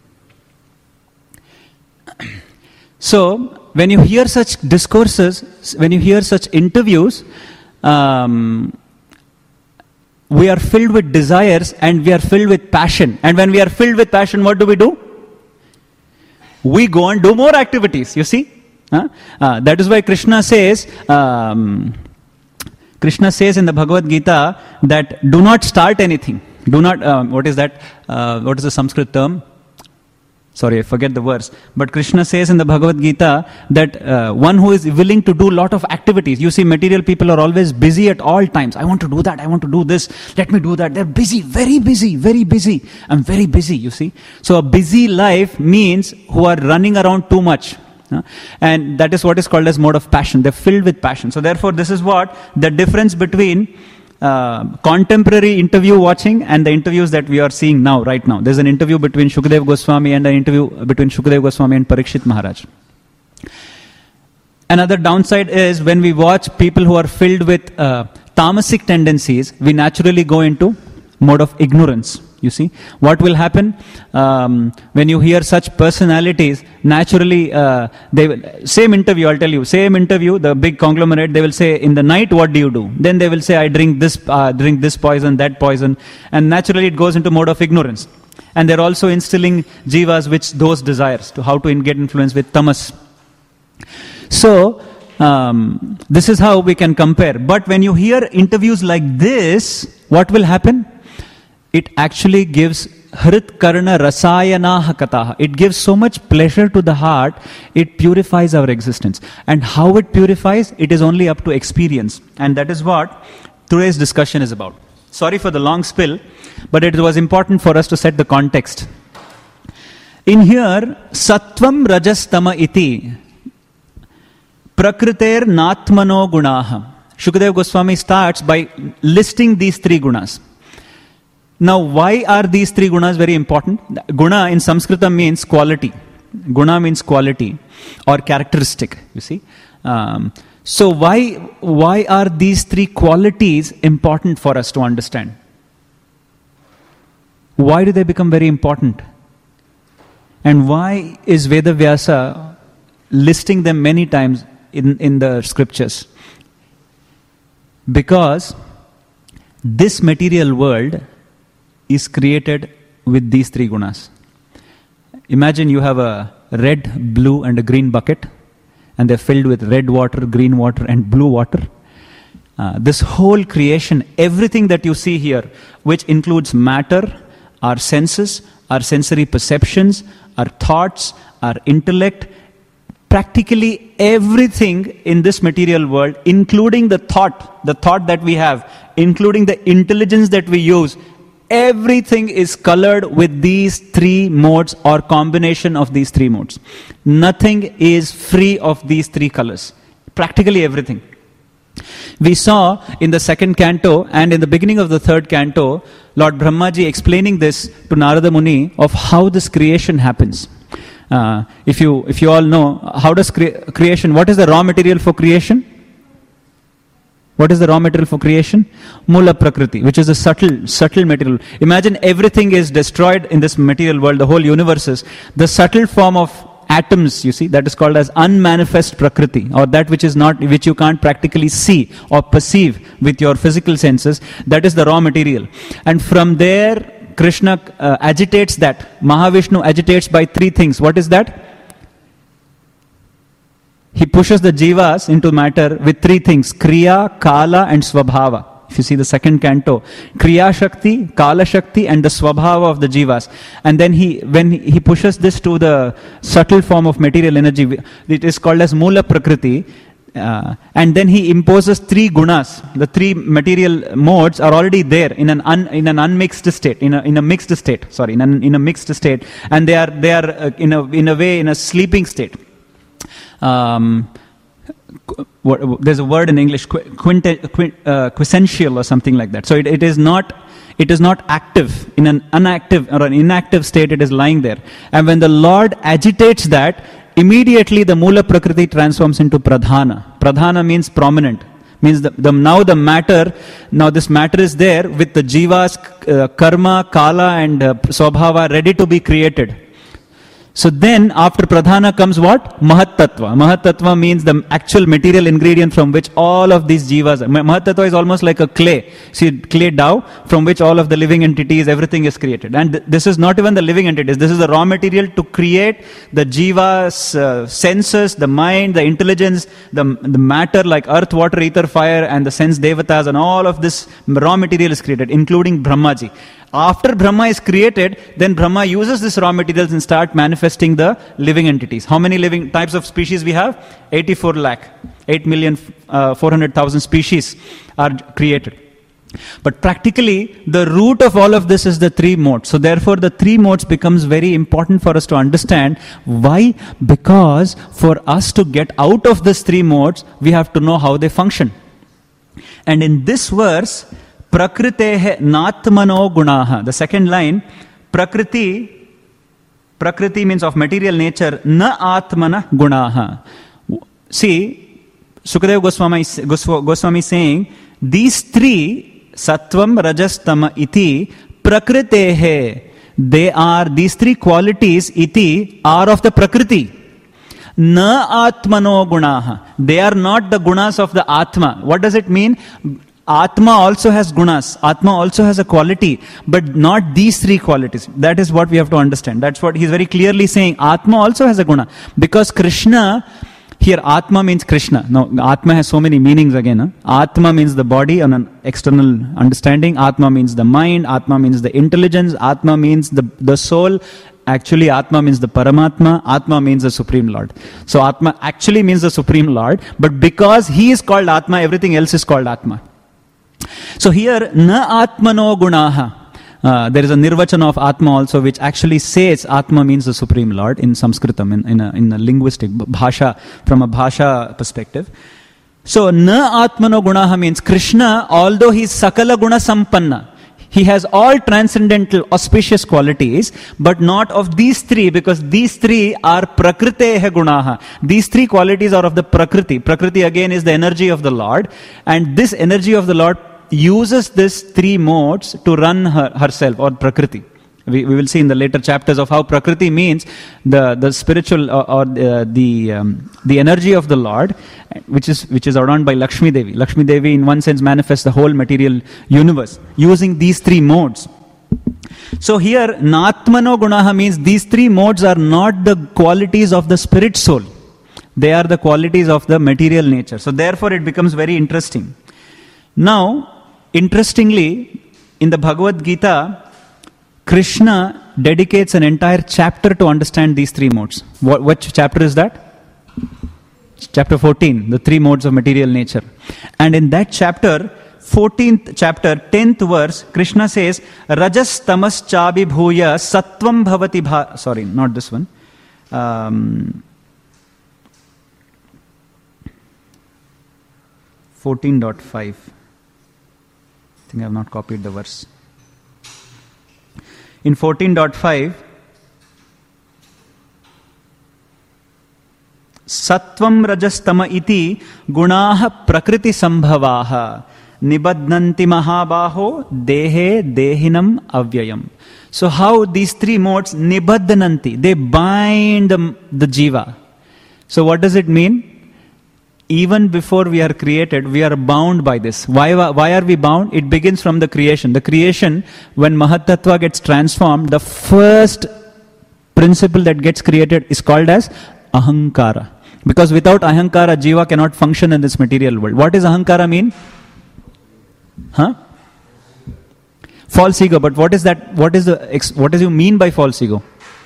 A: So, when you hear such discourses, when you hear such interviews, um, we are filled with desires and we are filled with passion. And when we are filled with passion, what do we do? We go and do more activities, you see. Huh? Uh, that is why Krishna says, um, Krishna says in the Bhagavad Gita that do not start anything. Do not, um, what is that? Uh, what is the Sanskrit term? Sorry, I forget the verse. But Krishna says in the Bhagavad Gita that uh, one who is willing to do a lot of activities. You see, material people are always busy at all times. I want to do that. I want to do this. Let me do that. They're busy, very busy, very busy. I'm very busy, you see. So a busy life means who are running around too much. Uh, and that is what is called as mode of passion. They're filled with passion. So therefore, this is what the difference between Uh, contemporary interview watching and the interviews that we are seeing now, right now. There's an interview between Shukadeva Goswami and an interview between Shukadeva Goswami and Parikshit Maharaj. Another downside is when we watch people who are filled with uh, tamasic tendencies, we naturally go into mode of ignorance. You see, what will happen um, when you hear such personalities? Naturally, uh, they will, same interview. I'll tell you, same interview. The big conglomerate, they will say, "In the night, what do you do?" Then they will say, "I drink this, uh, drink this poison, that poison," and naturally, it goes into mode of ignorance. And they're also instilling jivas which those desires to how to get influenced with tamas. So. Um, this is how we can compare. But when you hear interviews like this, what will happen? It actually gives hrit karna rasayanaha kataha. It gives so much pleasure to the heart, it purifies our existence. And how it purifies, it is only up to experience. And that is what today's discussion is about. Sorry for the long spill, but it was important for us to set the context. In here, sattvam rajas tama iti prakriter natmano gunaha. Shukadeva Goswami starts by listing these three gunas. Now, why are these three gunas very important? Guna in Sanskrit means quality. Guna means quality or characteristic, you see. Um, so why, why are these three qualities important for us to understand? Why do they become very important? And why is Vedavyasa listing them many times in, in the scriptures? Because this material world is created with these three gunas. Imagine you have a red, blue and a green bucket, and they're filled with red water, green water and blue water. Uh, this whole creation, everything that you see here, which includes matter, our senses, our sensory perceptions, our thoughts, our intellect, practically everything in this material world, including the thought, the thought that we have, including the intelligence that we use, everything is colored with these three modes or combination of these three modes. Nothing is free of these three colors. Practically everything. We saw in the second canto and in the beginning of the third canto, Lord Brahmaji explaining this to Narada Muni of how this creation happens. Uh, if you if you all know, how does cre- creation, what is the raw material for creation? What is the raw material for creation? Mula Prakriti, which is a subtle, subtle material. Imagine everything is destroyed in this material world, the whole universe is. The subtle form of atoms, you see, that is called as unmanifest Prakriti, or that which is not, which you can't practically see or perceive with your physical senses. That is the raw material. And from there, Krishna uh, agitates that. Mahavishnu agitates by three things. What is that? He pushes the jivas into matter with three things: Kriya, Kala and Swabhava. If you see the second canto, Kriya Shakti, Kala Shakti and the Swabhava of the jivas. And then he, when he pushes this to the subtle form of material energy, it is called as Mula Prakriti. Uh, and then he imposes three gunas. The three material modes are already there in an un, in an unmixed state, in a in a mixed state. Sorry, in an in a mixed state, and they are they are uh, in a in a way in a sleeping state. Um, what, there's a word in English, quint, quint, uh, quintessential or something like that. So it, it is not it is not active. In an unactive or an inactive state, it is lying there. And when the Lord agitates that, immediately the Mula Prakriti transforms into Pradhana. Pradhana means prominent. Means the, the now the matter, now this matter is there with the jivas, uh, karma, kala and uh, swabhava ready to be created. So then, after Pradhana comes what? Mahat Tattva. Mahat Tattva means the actual material ingredient from which all of these jivas are. Mahat Tattva is almost like a clay. See, clay dough from which all of the living entities, everything is created. And th- this is not even the living entities. This is the raw material to create the jivas, uh, senses, the mind, the intelligence, the, the matter like earth, water, ether, fire, and the sense devatas, and all of this raw material is created, including Brahmaji. After Brahma is created, then Brahma uses this raw materials and start manifesting the living entities. How many living types of species we have? eighty-four lakh. eight million four hundred thousand species are created. But practically, the root of all of this is the three modes. So therefore, the three modes becomes very important for us to understand. Why? Because for us to get out of these three modes, we have to know how they function. And in this verse, Prakritehe natmano gunaha. The second line, Prakriti, Prakriti means of material nature, na atmana gunaha. See, Sukadeva Goswami, Goswami is saying, these three, Sattvam, Rajas, Tama, Iti, Prakritehe, they are, these three qualities, Iti, are of the Prakriti. Na atmano gunaha. They are not the gunas of the Atma. What does it mean? Atma also has gunas. Atma also has a quality, but not these three qualities. That is what we have to understand. That's what he's very clearly saying. Atma also has a guna. Because Krishna, here Atma means Krishna. Now, Atma has so many meanings again. Huh? Atma means the body on an external understanding. Atma means the mind. Atma means the intelligence. Atma means the, the soul. Actually, Atma means the Paramatma. Atma means the Supreme Lord. So Atma actually means the Supreme Lord. But because he is called Atma, everything else is called Atma. So here, na atmano gunaha. Uh, there is a nirvachana of Atma also, which actually says Atma means the Supreme Lord in Sanskritam, in, in, a, in a linguistic bhasha, from a bhasha perspective. So, na atmano gunaha means Krishna, although he is sakala guna sampanna, he has all transcendental auspicious qualities, but not of these three, because these three are prakritehe gunaha. These three qualities are of the prakriti. Prakriti again is the energy of the Lord, and this energy of the Lord uses these three modes to run her, herself, or prakriti. We, we will see in the later chapters of how prakriti means the, the spiritual or, or the the, um, the energy of the Lord, which is which is adorned by Lakshmi Devi. Lakshmi Devi in one sense manifests the whole material universe using these three modes. So here, natmano gunaha means these three modes are not the qualities of the spirit soul. They are the qualities of the material nature. So therefore it becomes very interesting. Now, interestingly, in the Bhagavad Gita, Krishna dedicates an entire chapter to understand these three modes. What, which chapter is that? Chapter fourteen, the three modes of material nature. And in that chapter, fourteenth chapter, tenth verse, Krishna says, Rajas tamas chabi bhuya sattvam bhavati bha... Sorry, not this one. Um, fourteen point five. I think I have not copied the verse. In fourteen point five, Sattvam rajastama iti gunaha prakriti sambhavaha nibadnanti mahabaho dehe dehinam avyayam. So how these three modes nibadnanti, they bind the, the jiva. So what does it mean? Even before we are created, we are bound by this. Why, why are we bound? It begins from the creation. The creation, when Mahat Tattva gets transformed, the first principle that gets created is called as Ahankara. Because without Ahankara, Jiva cannot function in this material world. What does Ahankara mean? Huh? False ego. But what is that? What is the? What does you mean by false ego?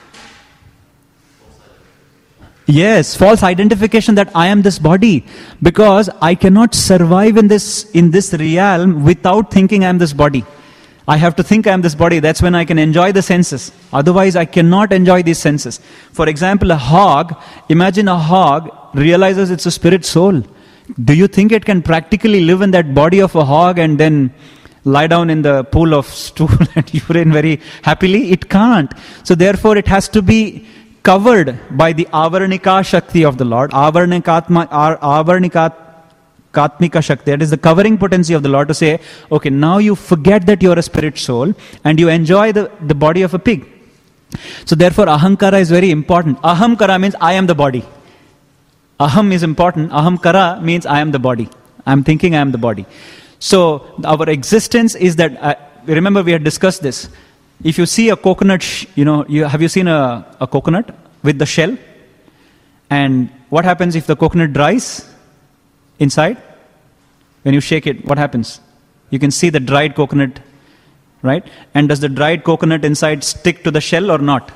A: Yes, false identification that I am this body, because I cannot survive in this in this realm without thinking I am this body. I have to think I am this body. That's when I can enjoy the senses. Otherwise, I cannot enjoy these senses. For example, a hog. Imagine a hog realizes it's a spirit soul. Do you think it can practically live in that body of a hog and then lie down in the pool of stool and urine very happily? It can't. So therefore, it has to be covered by the Avarnika Shakti of the Lord. Avarnikatma, Avarnikatmika Shakti. That is the covering potency of the Lord to say, okay, now you forget that you are a spirit soul and you enjoy the, the body of a pig. So therefore, Ahankara is very important. Ahamkara means I am the body. Aham is important. Ahamkara means I am the body. I am thinking I am the body. So our existence is that, uh, remember we had discussed this. If you see a coconut, sh- you know, you, have you seen a, a coconut with the shell? And what happens if the coconut dries inside? When you shake it, what happens? You can see the dried coconut, right? And does the dried coconut inside stick to the shell or not?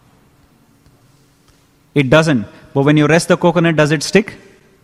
A: It doesn't. But when you rest the coconut, does it stick?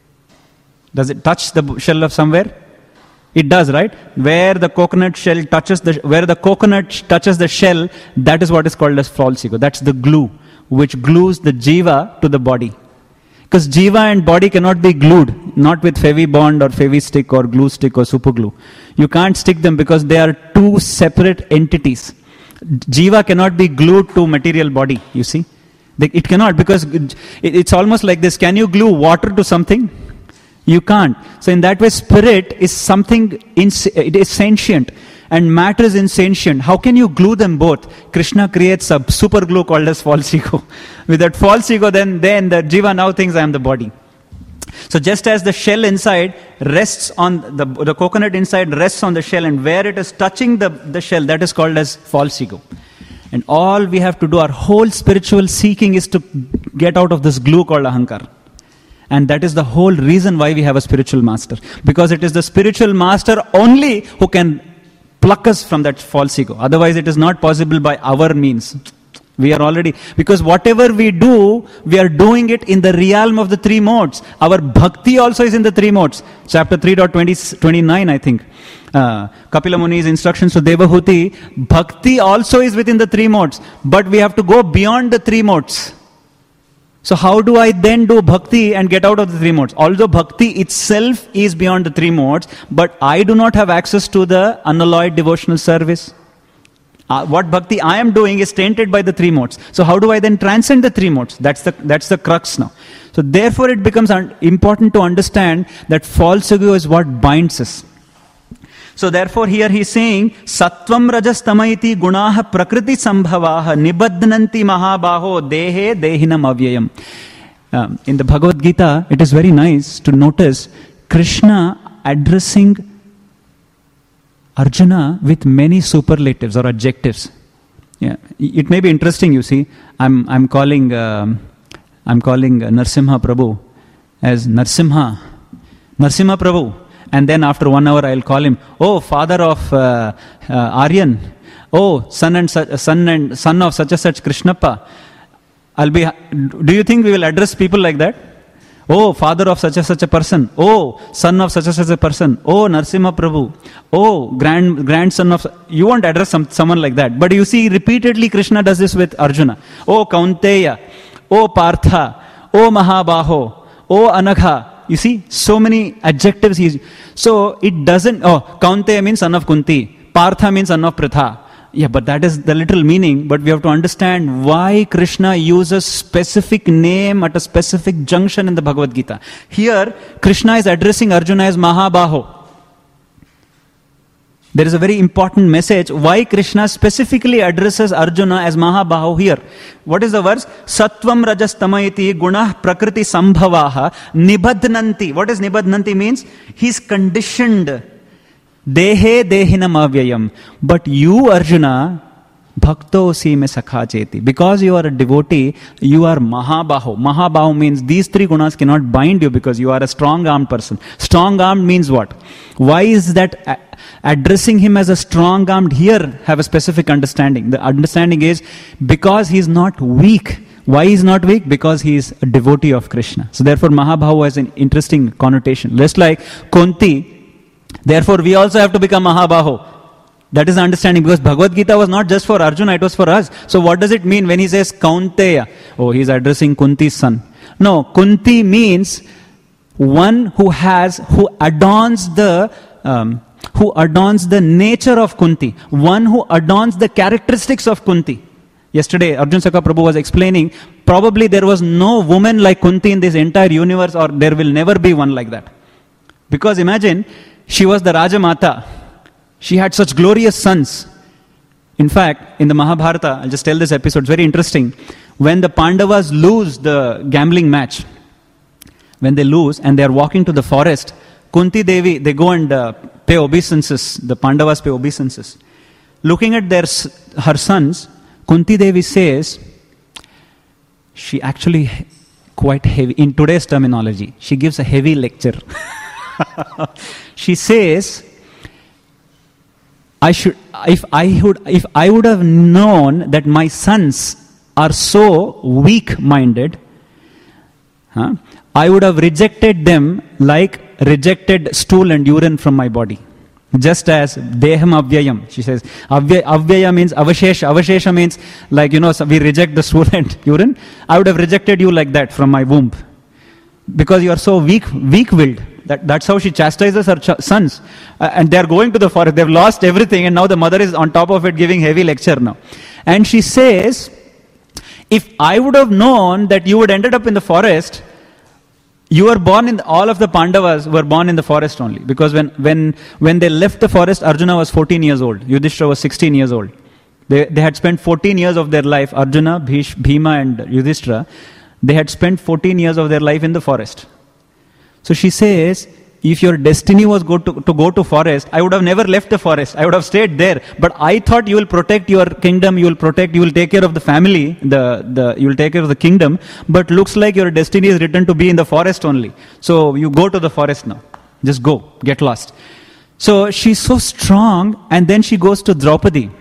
A: Does it touch the shell of somewhere? It does, right? Where the coconut shell touches the, where the coconut touches the shell, that is what is called as false ego. That's the glue, which glues the jiva to the body. Because jiva and body cannot be glued, not with Fevibond or Fevistick or glue stick or super glue. You can't stick them because they are two separate entities. Jiva cannot be glued to material body, you see. It cannot, because it's almost like this. Can you glue water to something? You can't. So in that way, spirit is something, ins- it is sentient and matter is insentient. How can you glue them both? Krishna creates a super glue called as false ego. With that false ego, then, then the jiva now thinks I am the body. So just as the shell inside rests on, the, the coconut inside rests on the shell, and where it is touching the, the shell, that is called as false ego. And all we have to do, our whole spiritual seeking is to get out of this glue called Ahankar. And that is the whole reason why we have a spiritual master. Because it is the spiritual master only who can pluck us from that false ego. Otherwise it is not possible by our means. We are already, because whatever we do, we are doing it in the realm of the three modes. Our bhakti also is in the three modes. Chapter three point twenty-nine, I think. Uh, Kapila Muni's instructions to Devahuti, bhakti also is within the three modes. But we have to go beyond the three modes. So how do I then do bhakti and get out of the three modes? Although bhakti itself is beyond the three modes, but I do not have access to the unalloyed devotional service. Uh, what bhakti I am doing is tainted by the three modes. So how do I then transcend the three modes? That's the that's the crux now. So therefore it becomes un- important to understand that false ego is what binds us. So therefore here he is saying, Sattvam rajas tamaiti gunaha prakriti sambhavaha nibadnanti mahabaho dehe dehinam avyayam. Um, in the Bhagavad Gita, it is very nice to notice Krishna addressing Arjuna with many superlatives or adjectives. Yeah, it may be interesting. You see, I'm I'm calling um, I'm calling Narsimha Prabhu as Narsimha, Narsimha Prabhu. And then after one hour I'll call him, oh, father of uh, uh, Aryan, oh, son and su- son and son of such and such Krishnappa. I'll be. Do you think we will address people like that? Oh, father of such and such a person. Oh, son of such and such a person. Oh, Narsimha Prabhu. Oh, grand grandson of. You won't address some, someone like that. But you see, repeatedly Krishna does this with Arjuna. Oh, Kaunteya. Oh, Partha. Oh, Mahabaho. Oh, Anagha. You see, so many adjectives. He's, so it doesn't, oh, Kaunteya means son of Kunti. Partha means son of Pritha. yeah, but that is the literal meaning. But we have to understand why Krishna uses specific name at a specific junction in the Bhagavad Gita. Here, Krishna is addressing Arjuna as Mahabaho. There is a very important message why Krishna specifically addresses Arjuna as Mahabaho here. What is the verse? Sattvam rajas tamayiti gunah prakriti sambhavaha nibadnanti. What does nibadnanti means? He's conditioned. Dehe dehinam avyayam. But you, Arjuna, bhakto si me sakha cheti. Because you are a devotee, you are Mahabaho. Mahabaho means these three gunas cannot bind you because you are a strong-armed person. Strong-armed means what? Why is that addressing him as a strong-armed here have a specific understanding? The understanding is because he is not weak. Why he is not weak? Because he is a devotee of Krishna. So therefore Mahabaho has an interesting connotation. Just like Kunti, therefore we also have to become Mahabaho. That is the understanding, because Bhagavad Gita was not just for Arjuna, it was for us. So what does it mean when he says Kaunteya? Oh, he is addressing Kunti's son. No, Kunti means one who has, who adorns the, um, who adorns the nature of Kunti. One who adorns the characteristics of Kunti. Yesterday, Arjun Sakha Prabhu was explaining, probably there was no woman like Kunti in this entire universe, or there will never be one like that. Because imagine, she was the Rajamata. She had such glorious sons. In fact, in the Mahabharata, I'll just tell this episode, it's very interesting. When the Pandavas lose the gambling match, when they lose and they are walking to the forest, Kunti Devi, they go and uh, pay obeisances. The Pandavas pay obeisances. Looking at their her sons, Kunti Devi says, she actually quite heavy, in today's terminology, she gives a heavy lecture. She says, I should, if I would, if I would have known that my sons are so weak-minded, huh, I would have rejected them like rejected stool and urine from my body. Just as deham avyayam, she says. Avya, avyaya means avashesha. Avashesha means like, you know, so we reject the stool and urine. I would have rejected you like that from my womb. Because you are so weak, weak-willed. That, that's how she chastises her ch- sons. Uh, and they are going to the forest. They've lost everything and now the mother is on top of it giving heavy lecture now. And she says, if I would have known that you would ended up in the forest, you were born in, the, all of the Pandavas were born in the forest only. Because when, when, when they left the forest, Arjuna was fourteen years old. Yudhishthira was sixteen years old. They, they had spent fourteen years of their life, Arjuna, Bhish, Bhima and Yudhishthira, they had spent fourteen years of their life in the forest. So she says, if your destiny was go to, to go to forest, I would have never left the forest. I would have stayed there. But I thought you will protect your kingdom, you will protect, you will take care of the family, the, the you will take care of the kingdom. But looks like your destiny is written to be in the forest only. So you go to the forest now. Just go, get lost. So she's so strong, and then she goes to Draupadi.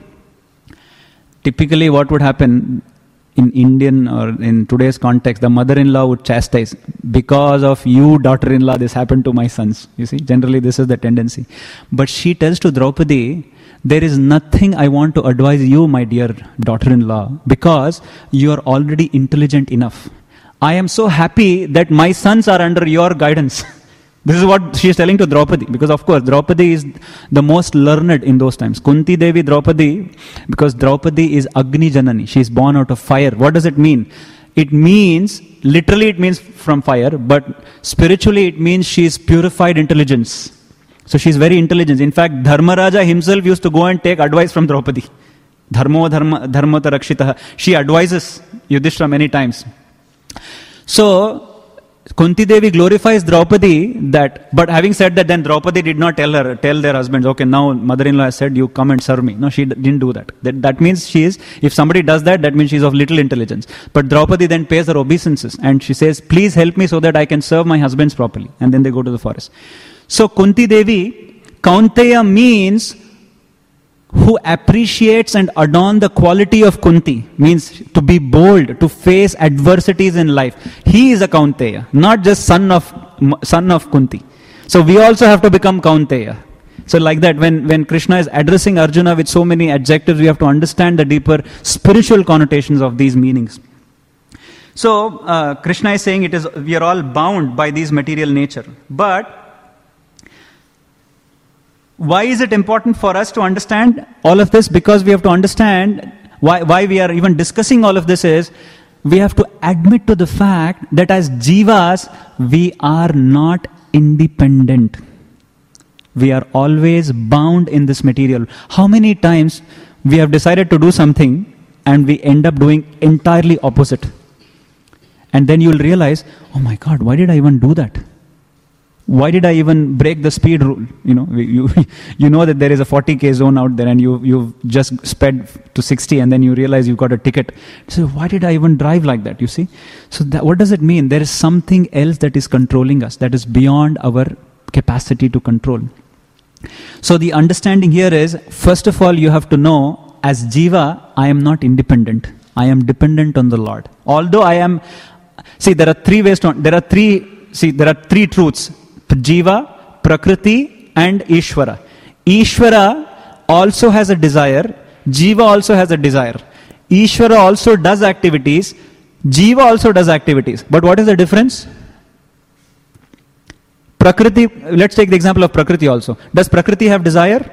A: Typically what would happen in Indian or in today's context, the mother-in-law would chastise, because of you, daughter-in-law, this happened to my sons. You see, generally this is the tendency. But she tells to Draupadi, there is nothing I want to advise you, my dear daughter-in-law, because you are already intelligent enough. I am so happy that my sons are under your guidance. This is what she is telling to Draupadi, because of course Draupadi is the most learned in those times. Kunti Devi Draupadi, because Draupadi is Agni Janani, she is born out of fire. What does it mean? It means, literally it means from fire, but spiritually it means she is purified intelligence. So she is very intelligent. In fact, Dharmaraja himself used to go and take advice from Draupadi. Dharmo dharma dharmata rakshitaha. She advises Yudhishthira many times. So Kunti Devi glorifies Draupadi, that, but having said that, then Draupadi did not tell her, tell their husbands, okay, now mother-in-law has said, you come and serve me. No, she didn't do that. That, that means she is, if somebody does that, that means she is of little intelligence. But Draupadi then pays her obeisances, and she says, please help me so that I can serve my husbands properly. And then they go to the forest. So Kunti Devi, Kaunteya means who appreciates and adorn the quality of Kunti, means to be bold, to face adversities in life. He is a Kaunteya, not just son of son of Kunti. So we also have to become Kaunteya. So like that, when, when Krishna is addressing Arjuna with so many adjectives, we have to understand the deeper spiritual connotations of these meanings. So uh, Krishna is saying it is we are all bound by these material nature. But Why is it important for us to understand all of this? Because we have to understand why, why we are even discussing all of this is, we have to admit to the fact that as jivas, we are not independent. We are always bound in this material. How many times we have decided to do something and we end up doing entirely opposite? And then you will realize, oh my God, why did I even do that? Why did I even break the speed rule? You know, you you know that there is a forty K zone out there and you, you've just sped to sixty and then you realize you've got a ticket. So why did I even drive like that, you see? So that, what does it mean? There is something else that is controlling us, that is beyond our capacity to control. So the understanding here is, first of all, you have to know, as jiva, I am not independent. I am dependent on the Lord. Although I am, see, there are three ways to, there are three, see, there are three truths. Jiva, Prakriti and Ishvara. Ishvara also has a desire. Jiva also has a desire. Ishvara also does activities. Jiva also does activities. But what is the difference? Prakriti, let's take the example of Prakriti also. Does Prakriti have desire?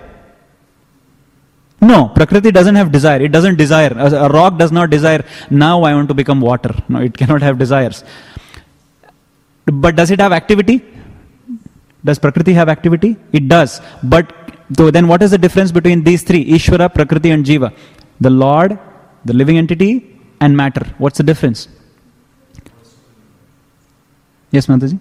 A: No, Prakriti doesn't have desire. It doesn't desire. A rock does not desire, now I want to become water. No, it cannot have desires. But does it have activity? Does Prakriti have activity? It does. But so then what is the difference between these three? Ishvara, Prakriti and Jiva. The Lord, the living entity and matter. What's the difference? Yes, Mataji?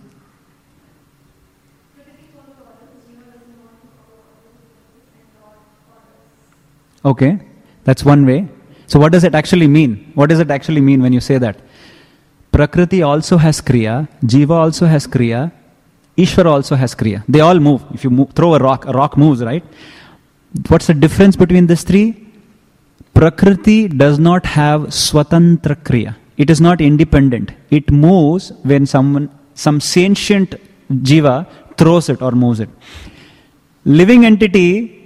A: Okay, that's one way. So what does it actually mean? What does it actually mean when you say that? Prakriti also has Kriya, Jiva also has Kriya, Ishvara also has Kriya. They all move. If you move, throw a rock, a rock moves, right? What's the difference between these three? Prakriti does not have Swatantra Kriya. It is not independent. It moves when someone, some sentient Jiva throws it or moves it. Living entity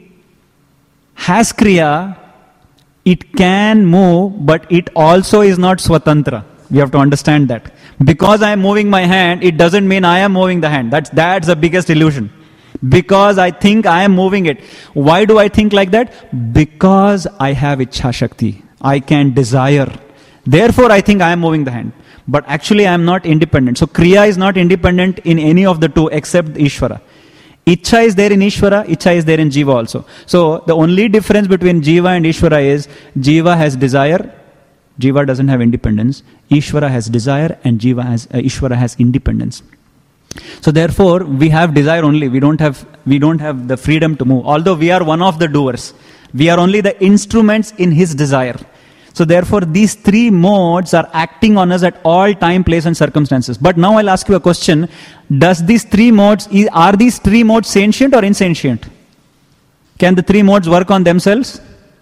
A: has Kriya, it can move, but it also is not Swatantra. We have to understand that. Because I am moving my hand, it doesn't mean I am moving the hand. That's, that's the biggest illusion. Because I think I am moving it. Why do I think like that? Because I have Ichha Shakti. I can desire. Therefore I think I am moving the hand. But actually I am not independent. So Kriya is not independent in any of the two except Ishvara. Ichha is there in Ishvara, Ichha is there in Jiva also. So the only difference between Jiva and Ishvara is Jiva has desire, Jiva doesn't have independence. Ishvara has desire and Jiva has uh, Ishvara has independence. So therefore we have desire only. We don't have we don't have the freedom to move. Although we are one of the doers, we are only the instruments in his desire. So therefore these three modes are acting on us at all time, place and circumstances. But now I'll ask you a question. Does these three modes, are these three modes sentient or insentient? Can the three modes work on themselves?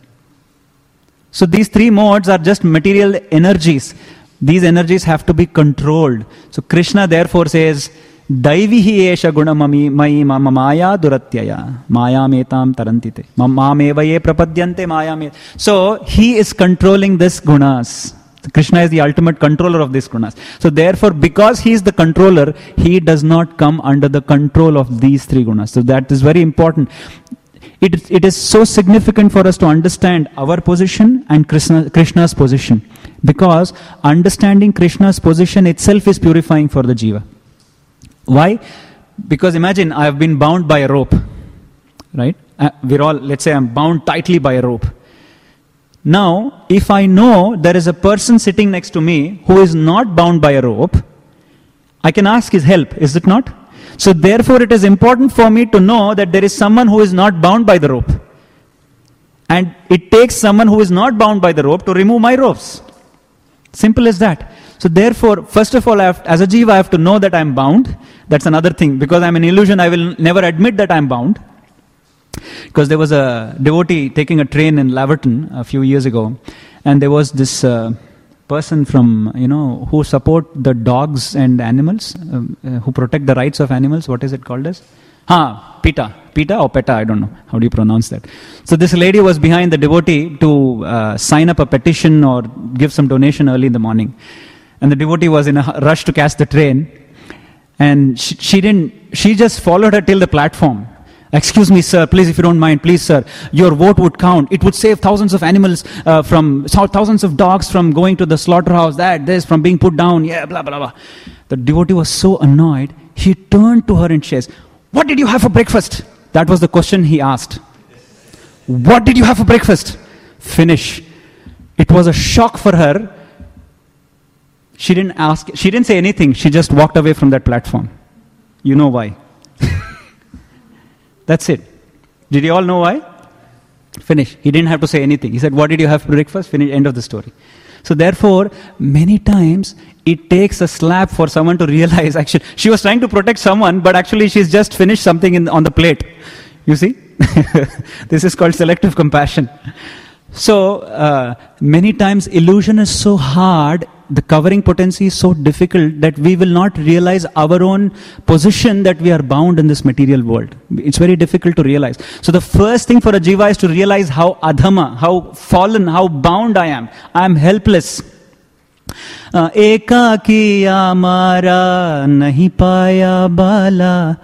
A: So these three modes are just material energies. These energies have to be controlled. So Krishna therefore says, Daivihi esha gunamami mai mama maya duratyaya maya metam tarantite mamameva ye prapadyante maya me. So he is controlling this gunas. Krishna is the ultimate controller of these gunas. So therefore, because he is the controller, he does not come under the control of these three gunas. So that is very important. It, it is so significant for us to understand our position and Krishna, Krishna's position. Because understanding Krishna's position itself is purifying for the jiva. Why? Because imagine I have been bound by a rope, right? Uh, we're all, let's say I'm bound tightly by a rope. Now, if I know there is a person sitting next to me who is not bound by a rope, I can ask his help, is it not? So therefore it is important for me to know that there is someone who is not bound by the rope. And it takes someone who is not bound by the rope to remove my ropes. Simple as that. So therefore, first of all, I have, as a jiva, I have to know that I am bound. That's another thing. Because I am an illusion, I will never admit that I am bound. Because there was a devotee taking a train in Laverton a few years ago. And there was this uh, person from, you know, who support the dogs and animals, uh, uh, who protect the rights of animals. What is it called as? Ha, PETA. PETA or PETA, I don't know. How do you pronounce that? So this lady was behind the devotee to uh, sign up a petition or give some donation early in the morning. And the devotee was in a rush to catch the train. And she, she didn't, she just followed her till the platform. Excuse me, sir, please, if you don't mind, please, sir, your vote would count. It would save thousands of animals uh, from, thousands of dogs from going to the slaughterhouse, that, this, from being put down, yeah, blah, blah, blah. The devotee was so annoyed, he turned to her and says, what did you have for breakfast? That was the question he asked. What did you have for breakfast? Finish. It was a shock for her. She didn't ask, she didn't say anything. She just walked away from that platform. You know why. That's it. Did you all know why? Finish. He didn't have to say anything. He said, what did you have for breakfast? Finish. End of the story. So therefore, many times it takes a slap for someone to realize, actually, she was trying to protect someone, but actually she's just finished something in, on the plate. You see? This is called selective compassion. So, uh, many times illusion is so hard, the covering potency is so difficult that we will not realize our own position that we are bound in this material world. It's very difficult to realize. So the first thing for a jiva is to realize how adhama, how fallen, how bound I am. I am helpless. Ekaki amara nahi paya bala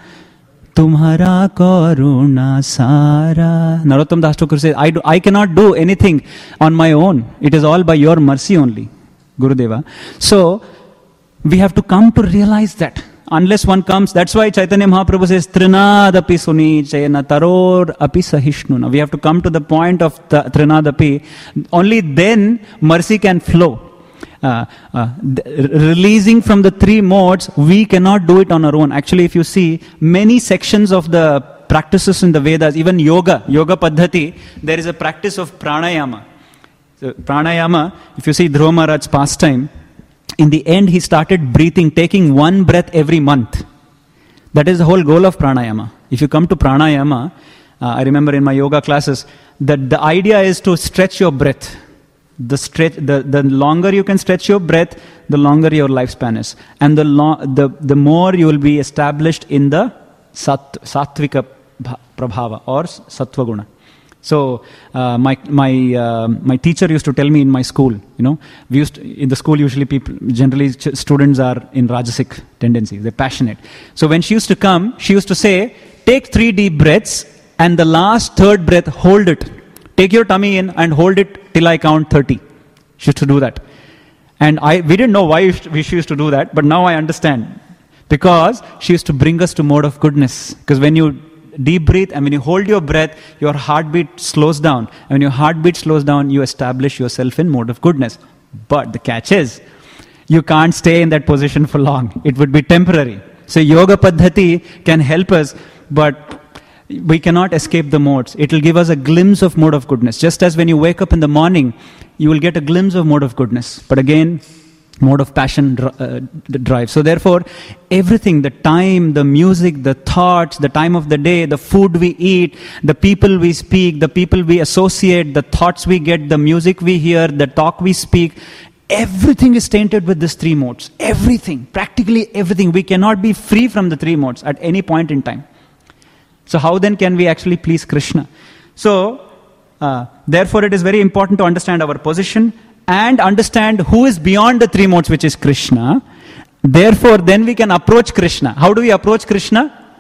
A: Tumhara karuna sara. Narottam Das Thakur says, I, do, I cannot do anything on my own. It is all by your mercy only, Gurudeva. So, we have to come to realize that. Unless one comes, that's why Chaitanya Mahaprabhu says, Trinadapi suni chayana taror api sahishnuna. We have to come to the point of the Trinadapi. Only then mercy can flow. Uh, uh, th- releasing from the three modes, we cannot do it on our own. Actually, if you see many sections of the practices in the Vedas, even yoga, yoga paddhati, there is a practice of pranayama. So, pranayama, if you see Dhruva Maharaj's pastime, in the end he started breathing, taking one breath every month. That is the whole goal of pranayama. If you come to pranayama, uh, I remember in my yoga classes, that the idea is to stretch your breath. The stretch, the, the longer you can stretch your breath, the longer your lifespan is. And the lo- the, the more you will be established in the sat, sattvika prabhava or sattva guna. So, uh, my my uh, my teacher used to tell me in my school, you know, we used to, in the school usually people, generally ch- students are in rajasic tendencies, they're passionate. So when she used to come, she used to say, take three deep breaths and the last third breath, hold it. Take your tummy in and hold it till I count thirty. She used to do that. And I we didn't know why she used to do that, but now I understand. Because she used to bring us to mode of goodness. Because when you deep breathe and when you hold your breath, your heartbeat slows down. And when your heartbeat slows down, you establish yourself in mode of goodness. But the catch is, you can't stay in that position for long. It would be temporary. So yoga paddhati can help us, but we cannot escape the modes. It will give us a glimpse of mode of goodness. Just as when you wake up in the morning, you will get a glimpse of mode of goodness. But again, mode of passion uh, drive. So therefore, everything, the time, the music, the thoughts, the time of the day, the food we eat, the people we speak, the people we associate, the thoughts we get, the music we hear, the talk we speak, everything is tainted with these three modes. Everything, practically everything. We cannot be free from the three modes at any point in time. So how then can we actually please Krishna? So, uh, therefore it is very important to understand our position and understand who is beyond the three modes, which is Krishna. Therefore, then we can approach Krishna. How do we approach Krishna?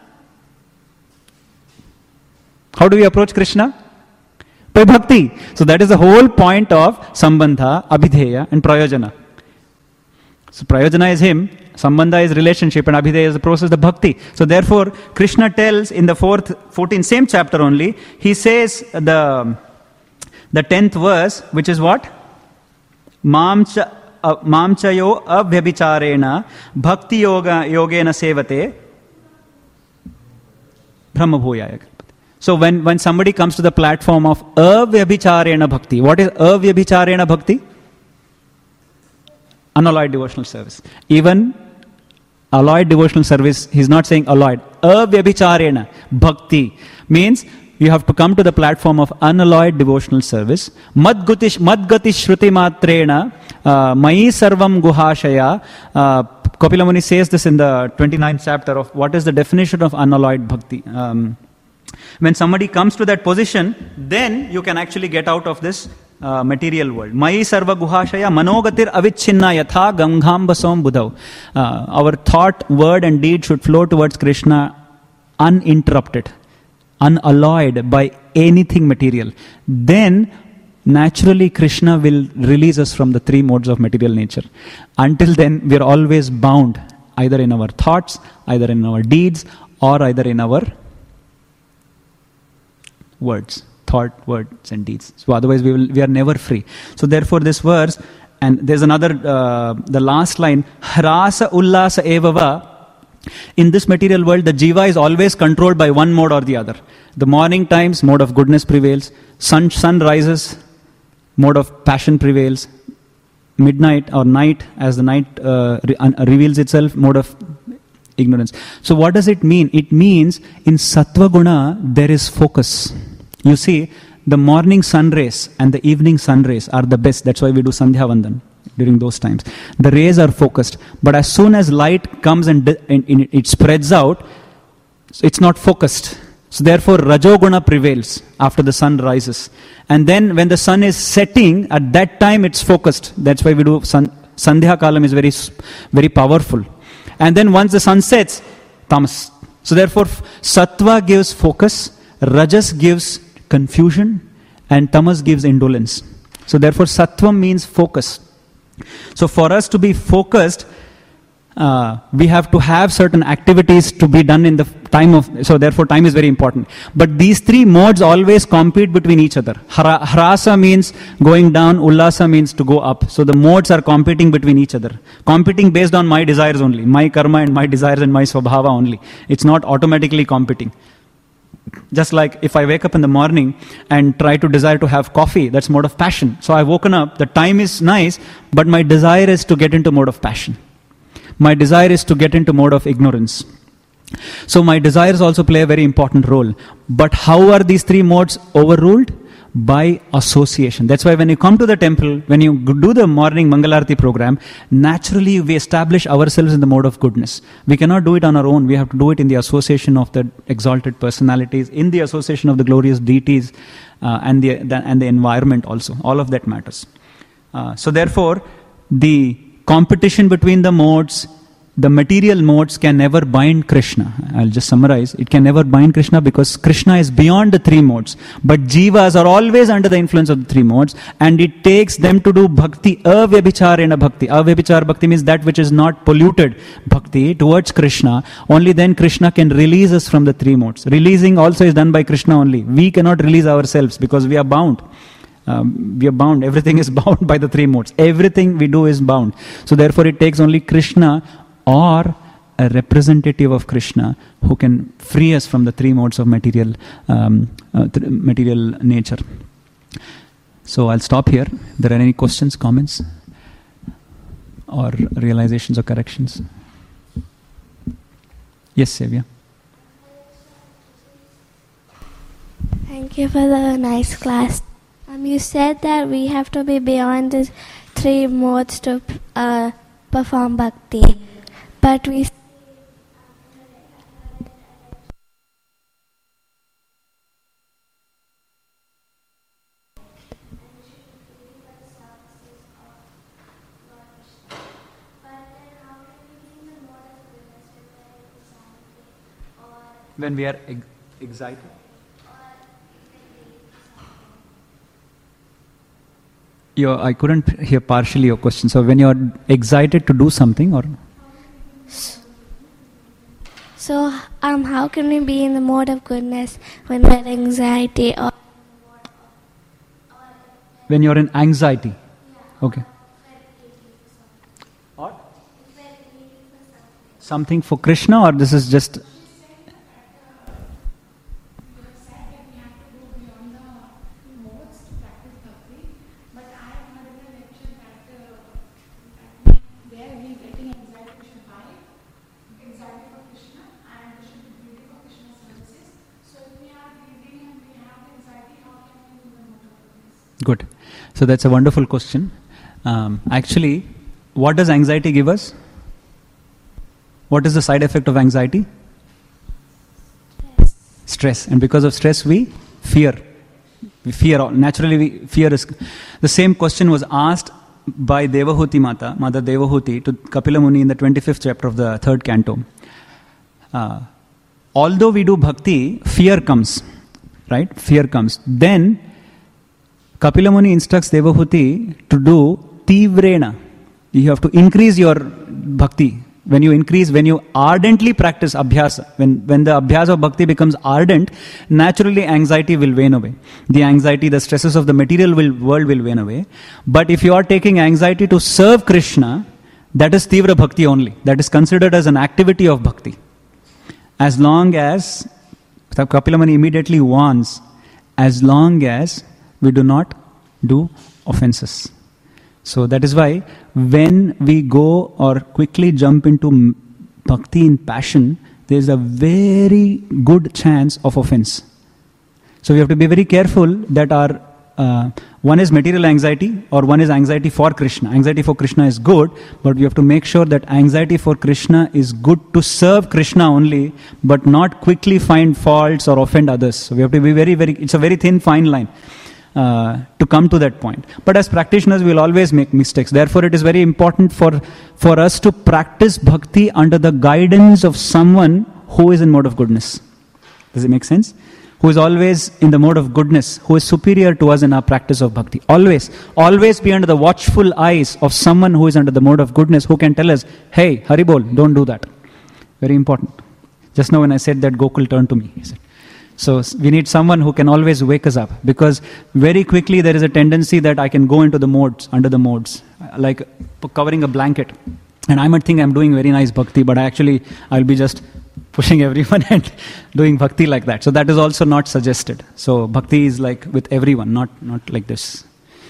A: How do we approach Krishna? By bhakti. So that is the whole point of Sambandha, Abhideya and Prayojana. So Prayojana is him, Sambandha is relationship, and Abhideya is the process, the bhakti. So therefore, Krishna tells in the fourth, fourteenth, same chapter only, he says the, the tenth verse, which is what? Mamcha Mamchayo abhyabhicharena bhakti yoga yogena sevate brahmabhuyaya. So when, when somebody comes to the platform of avyabhicharena bhakti, what is avyabhicharena bhakti? Unalloyed devotional service. Even alloyed devotional service, he's not saying alloyed. Avyabhicharena bhakti means you have to come to the platform of unalloyed devotional service. Madgati shruti matrena mai sarvam guhashaya. Kapila Muni says this in the twenty-ninth chapter of what is the definition of unalloyed bhakti. Um, when somebody comes to that position, then you can actually get out of this Uh, material world. Mai sarva guhashaya manogatir avichinna yatha ganghambasam budhav. Uh, our thought, word and deed should flow towards Krishna uninterrupted, unalloyed by anything material, then naturally Krishna will release us from the three modes of material nature. Until then, we are always bound, either in our thoughts, either in our deeds, or either in our words. Thought, words and deeds. So otherwise we will we are never free. So therefore this verse, and there's another, uh, the last line, Hrasa ullasa evava. In this material world, the jiva is always controlled by one mode or the other. The morning times, mode of goodness prevails. Sun, sun rises, mode of passion prevails. Midnight or night, as the night uh, re- un- reveals itself, mode of ignorance. So what does it mean? It means in sattva guna, there is focus. You see, the morning sun rays and the evening sun rays are the best. That's why we do Sandhya Vandan during those times. The rays are focused. But as soon as light comes and, and, and it spreads out, it's not focused. So therefore, Rajoguna prevails after the sun rises. And then when the sun is setting, at that time it's focused. That's why we do sun, Sandhya Kalam is very, very powerful. And then once the sun sets, tamas. So therefore, Sattva gives focus, Rajas gives confusion, and tamas gives indolence. So therefore sattva means focus. So for us to be focused, uh, we have to have certain activities to be done in the time of, so therefore time is very important. But these three modes always compete between each other. Hra, hrasa means going down, ullasa means to go up. So the modes are competing between each other. Competing based on my desires only, my karma and my desires and my svabhava only. It's not automatically competing. Just like if I wake up in the morning and try to desire to have coffee, that's mode of passion. So I've woken up, the time is nice, but my desire is to get into mode of passion. My desire is to get into mode of ignorance. So my desires also play a very important role. But how are these three modes overruled? By association. That's why when you come to the temple, when you do the morning Mangalarti program, naturally we establish ourselves in the mode of goodness. We cannot do it on our own. We have to do it in the association of the exalted personalities, in the association of the glorious deities, uh, and the, the and the environment also. All of that matters. Uh, so therefore, the competition between the modes, the material modes can never bind Krishna. I'll just summarize. It can never bind Krishna because Krishna is beyond the three modes. But jivas are always under the influence of the three modes, and it takes them to do bhakti, avyabhicharena bhakti. Avyabhichar bhakti means that which is not polluted bhakti towards Krishna. Only then Krishna can release us from the three modes. Releasing also is done by Krishna only. We cannot release ourselves because we are bound. Um, we are bound. Everything is bound by the three modes. Everything we do is bound. So therefore it takes only Krishna or a representative of Krishna who can free us from the three modes of material um, uh, th- material nature. So I'll stop here. If there are any questions, comments, or realizations or corrections? Yes, Sevya.
B: Thank you for the nice class. Um, you said that we have to be beyond the three modes to uh, perform bhakti. But we
A: when we are ex- excited. Your, I couldn't hear partially your question. So when you are excited to do something, or
B: so um, how can we be in the mode of goodness when we're in anxiety or
A: when you're in anxiety? Okay. What? Something for Krishna, or this is just? Good. So that's a wonderful question. Um, actually, what does anxiety give us? What is the side effect of anxiety?
B: stress?
A: Stress. And because of stress, we fear. We fear. Naturally, we fear is. The same question was asked by Devahuti Mata, Mother Devahuti, to Kapila Muni in the twenty-fifth chapter of the third canto. Uh, although we do bhakti, fear comes. right? Fear comes. Then Kapila Muni instructs Devahuti to do tivrena. You have to increase your bhakti. When you increase, when you ardently practice abhyasa, when, when the abhyasa of bhakti becomes ardent, naturally anxiety will wane away. The anxiety, the stresses of the material will, world will wane away. But if you are taking anxiety to serve Krishna, that is tivra bhakti only. That is considered as an activity of bhakti. As long as, Kapila Muni immediately warns, as long as we do not do offenses. So that is why when we go or quickly jump into bhakti in passion, there is a very good chance of offense. So we have to be very careful that our uh, one is material anxiety or one is anxiety for Krishna. Anxiety for Krishna is good, but we have to make sure that anxiety for Krishna is good to serve Krishna only, but not quickly find faults or offend others. So we have to be very, very, it's a very thin, fine line. Uh, to come to that point. But as practitioners, we will always make mistakes. Therefore, it is very important for, for us to practice bhakti under the guidance of someone who is in mode of goodness. Does it make sense? Who is always in the mode of goodness, who is superior to us in our practice of bhakti. Always, always be under the watchful eyes of someone who is under the mode of goodness, who can tell us, hey, Haribol, don't do that. Very important. Just now when I said that, Gokul turned to me. He said, so we need someone who can always wake us up, because very quickly there is a tendency that I can go into the modes, under the modes, like covering a blanket. And I might think I'm doing very nice bhakti, but I actually, I'll be just pushing everyone and doing bhakti like that. So that is also not suggested. So bhakti is like with everyone, not, not like this.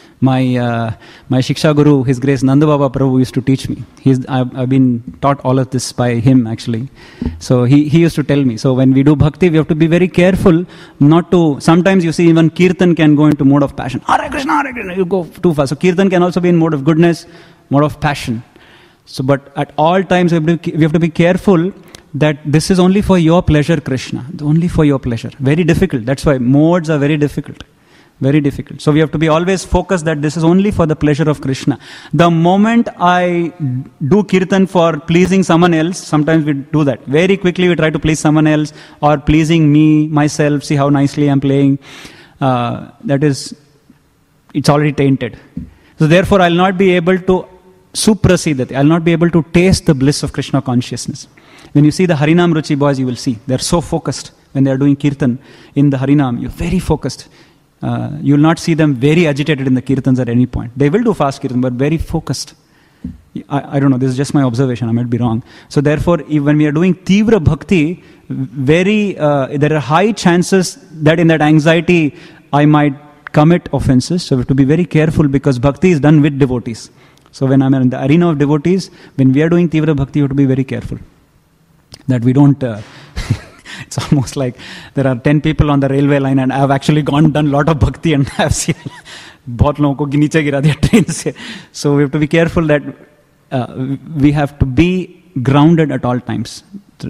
A: My uh, my Shiksha Guru, His Grace Nanda Baba Prabhu used to teach me. He's, I've, I've been taught all of this by him actually. So he, he used to tell me, so when we do bhakti, we have to be very careful not to, sometimes you see even Kirtan can go into mode of passion. Hare Krishna, Hare Krishna, you go too fast. So Kirtan can also be in mode of goodness, mode of passion. So but at all times we have to, we have to be careful that this is only for your pleasure, Krishna. Only for your pleasure. Very difficult. That's why modes are very difficult. Very difficult. So we have to be always focused that this is only for the pleasure of Krishna. The moment I do kirtan for pleasing someone else, sometimes we do that. Very quickly we try to please someone else or pleasing me, myself, see how nicely I'm playing. Uh, that is, it's already tainted. So therefore I'll not be able to suprasidati. I'll not be able to taste the bliss of Krishna consciousness. When you see the Harinam Ruchi boys, you will see. They're so focused when they're doing kirtan in the Harinam. You're very focused. Uh, you will not see them very agitated in the kirtans at any point. They will do fast kirtan, but very focused. I, I don't know, this is just my observation, I might be wrong. So therefore, if, when we are doing tivra bhakti, very, uh, there are high chances that in that anxiety, I might commit offenses. So we have to be very careful, because bhakti is done with devotees. So when I'm in the arena of devotees, when we are doing tivra bhakti, you have to be very careful. That we don't... Uh, It's almost like there are ten people on the railway line and I have actually gone done a lot of bhakti and I have seen बहुत लोगों को नीचे गिरा दिया train से. So we have to be careful that uh, we have to be grounded at all times.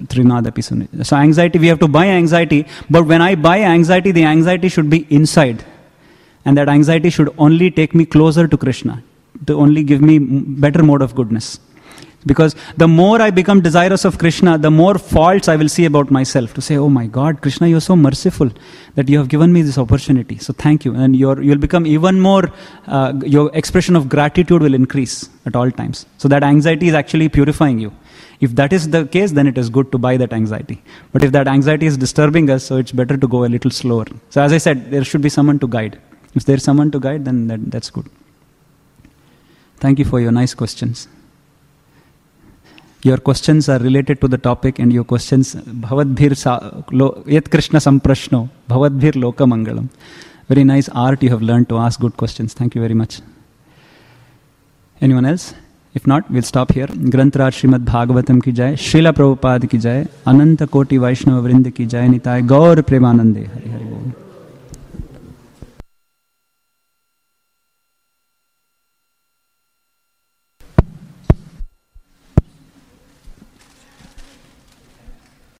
A: So anxiety, we have to buy anxiety, but when I buy anxiety, the anxiety should be inside. And that anxiety should only take me closer to Krishna, to only give me better mode of goodness. Because the more I become desirous of Krishna, the more faults I will see about myself. To say, oh my God, Krishna, you are so merciful that you have given me this opportunity. So thank you. And you're, you'll become even more, uh, your expression of gratitude will increase at all times. So that anxiety is actually purifying you. If that is the case, then it is good to buy that anxiety. But if that anxiety is disturbing us, so it's better to go a little slower. So as I said, there should be someone to guide. If there's someone to guide, then that, that's good. Thank you for your nice questions. Your questions are related to the topic, and your questions, Bhavadbhir Yat Krishna Samprashno, Bhavadbhir Loka Mangalam. Very nice art you have learned to ask good questions. Thank you very much. Anyone else? If not, we'll stop here. Grantraj Srimad Bhagavatam ki jai, Srila Prabhupada ki jai, Ananta Koti Vaishnava Vrinda ki jai, Nitai Gaur Premanande. Hari Hari.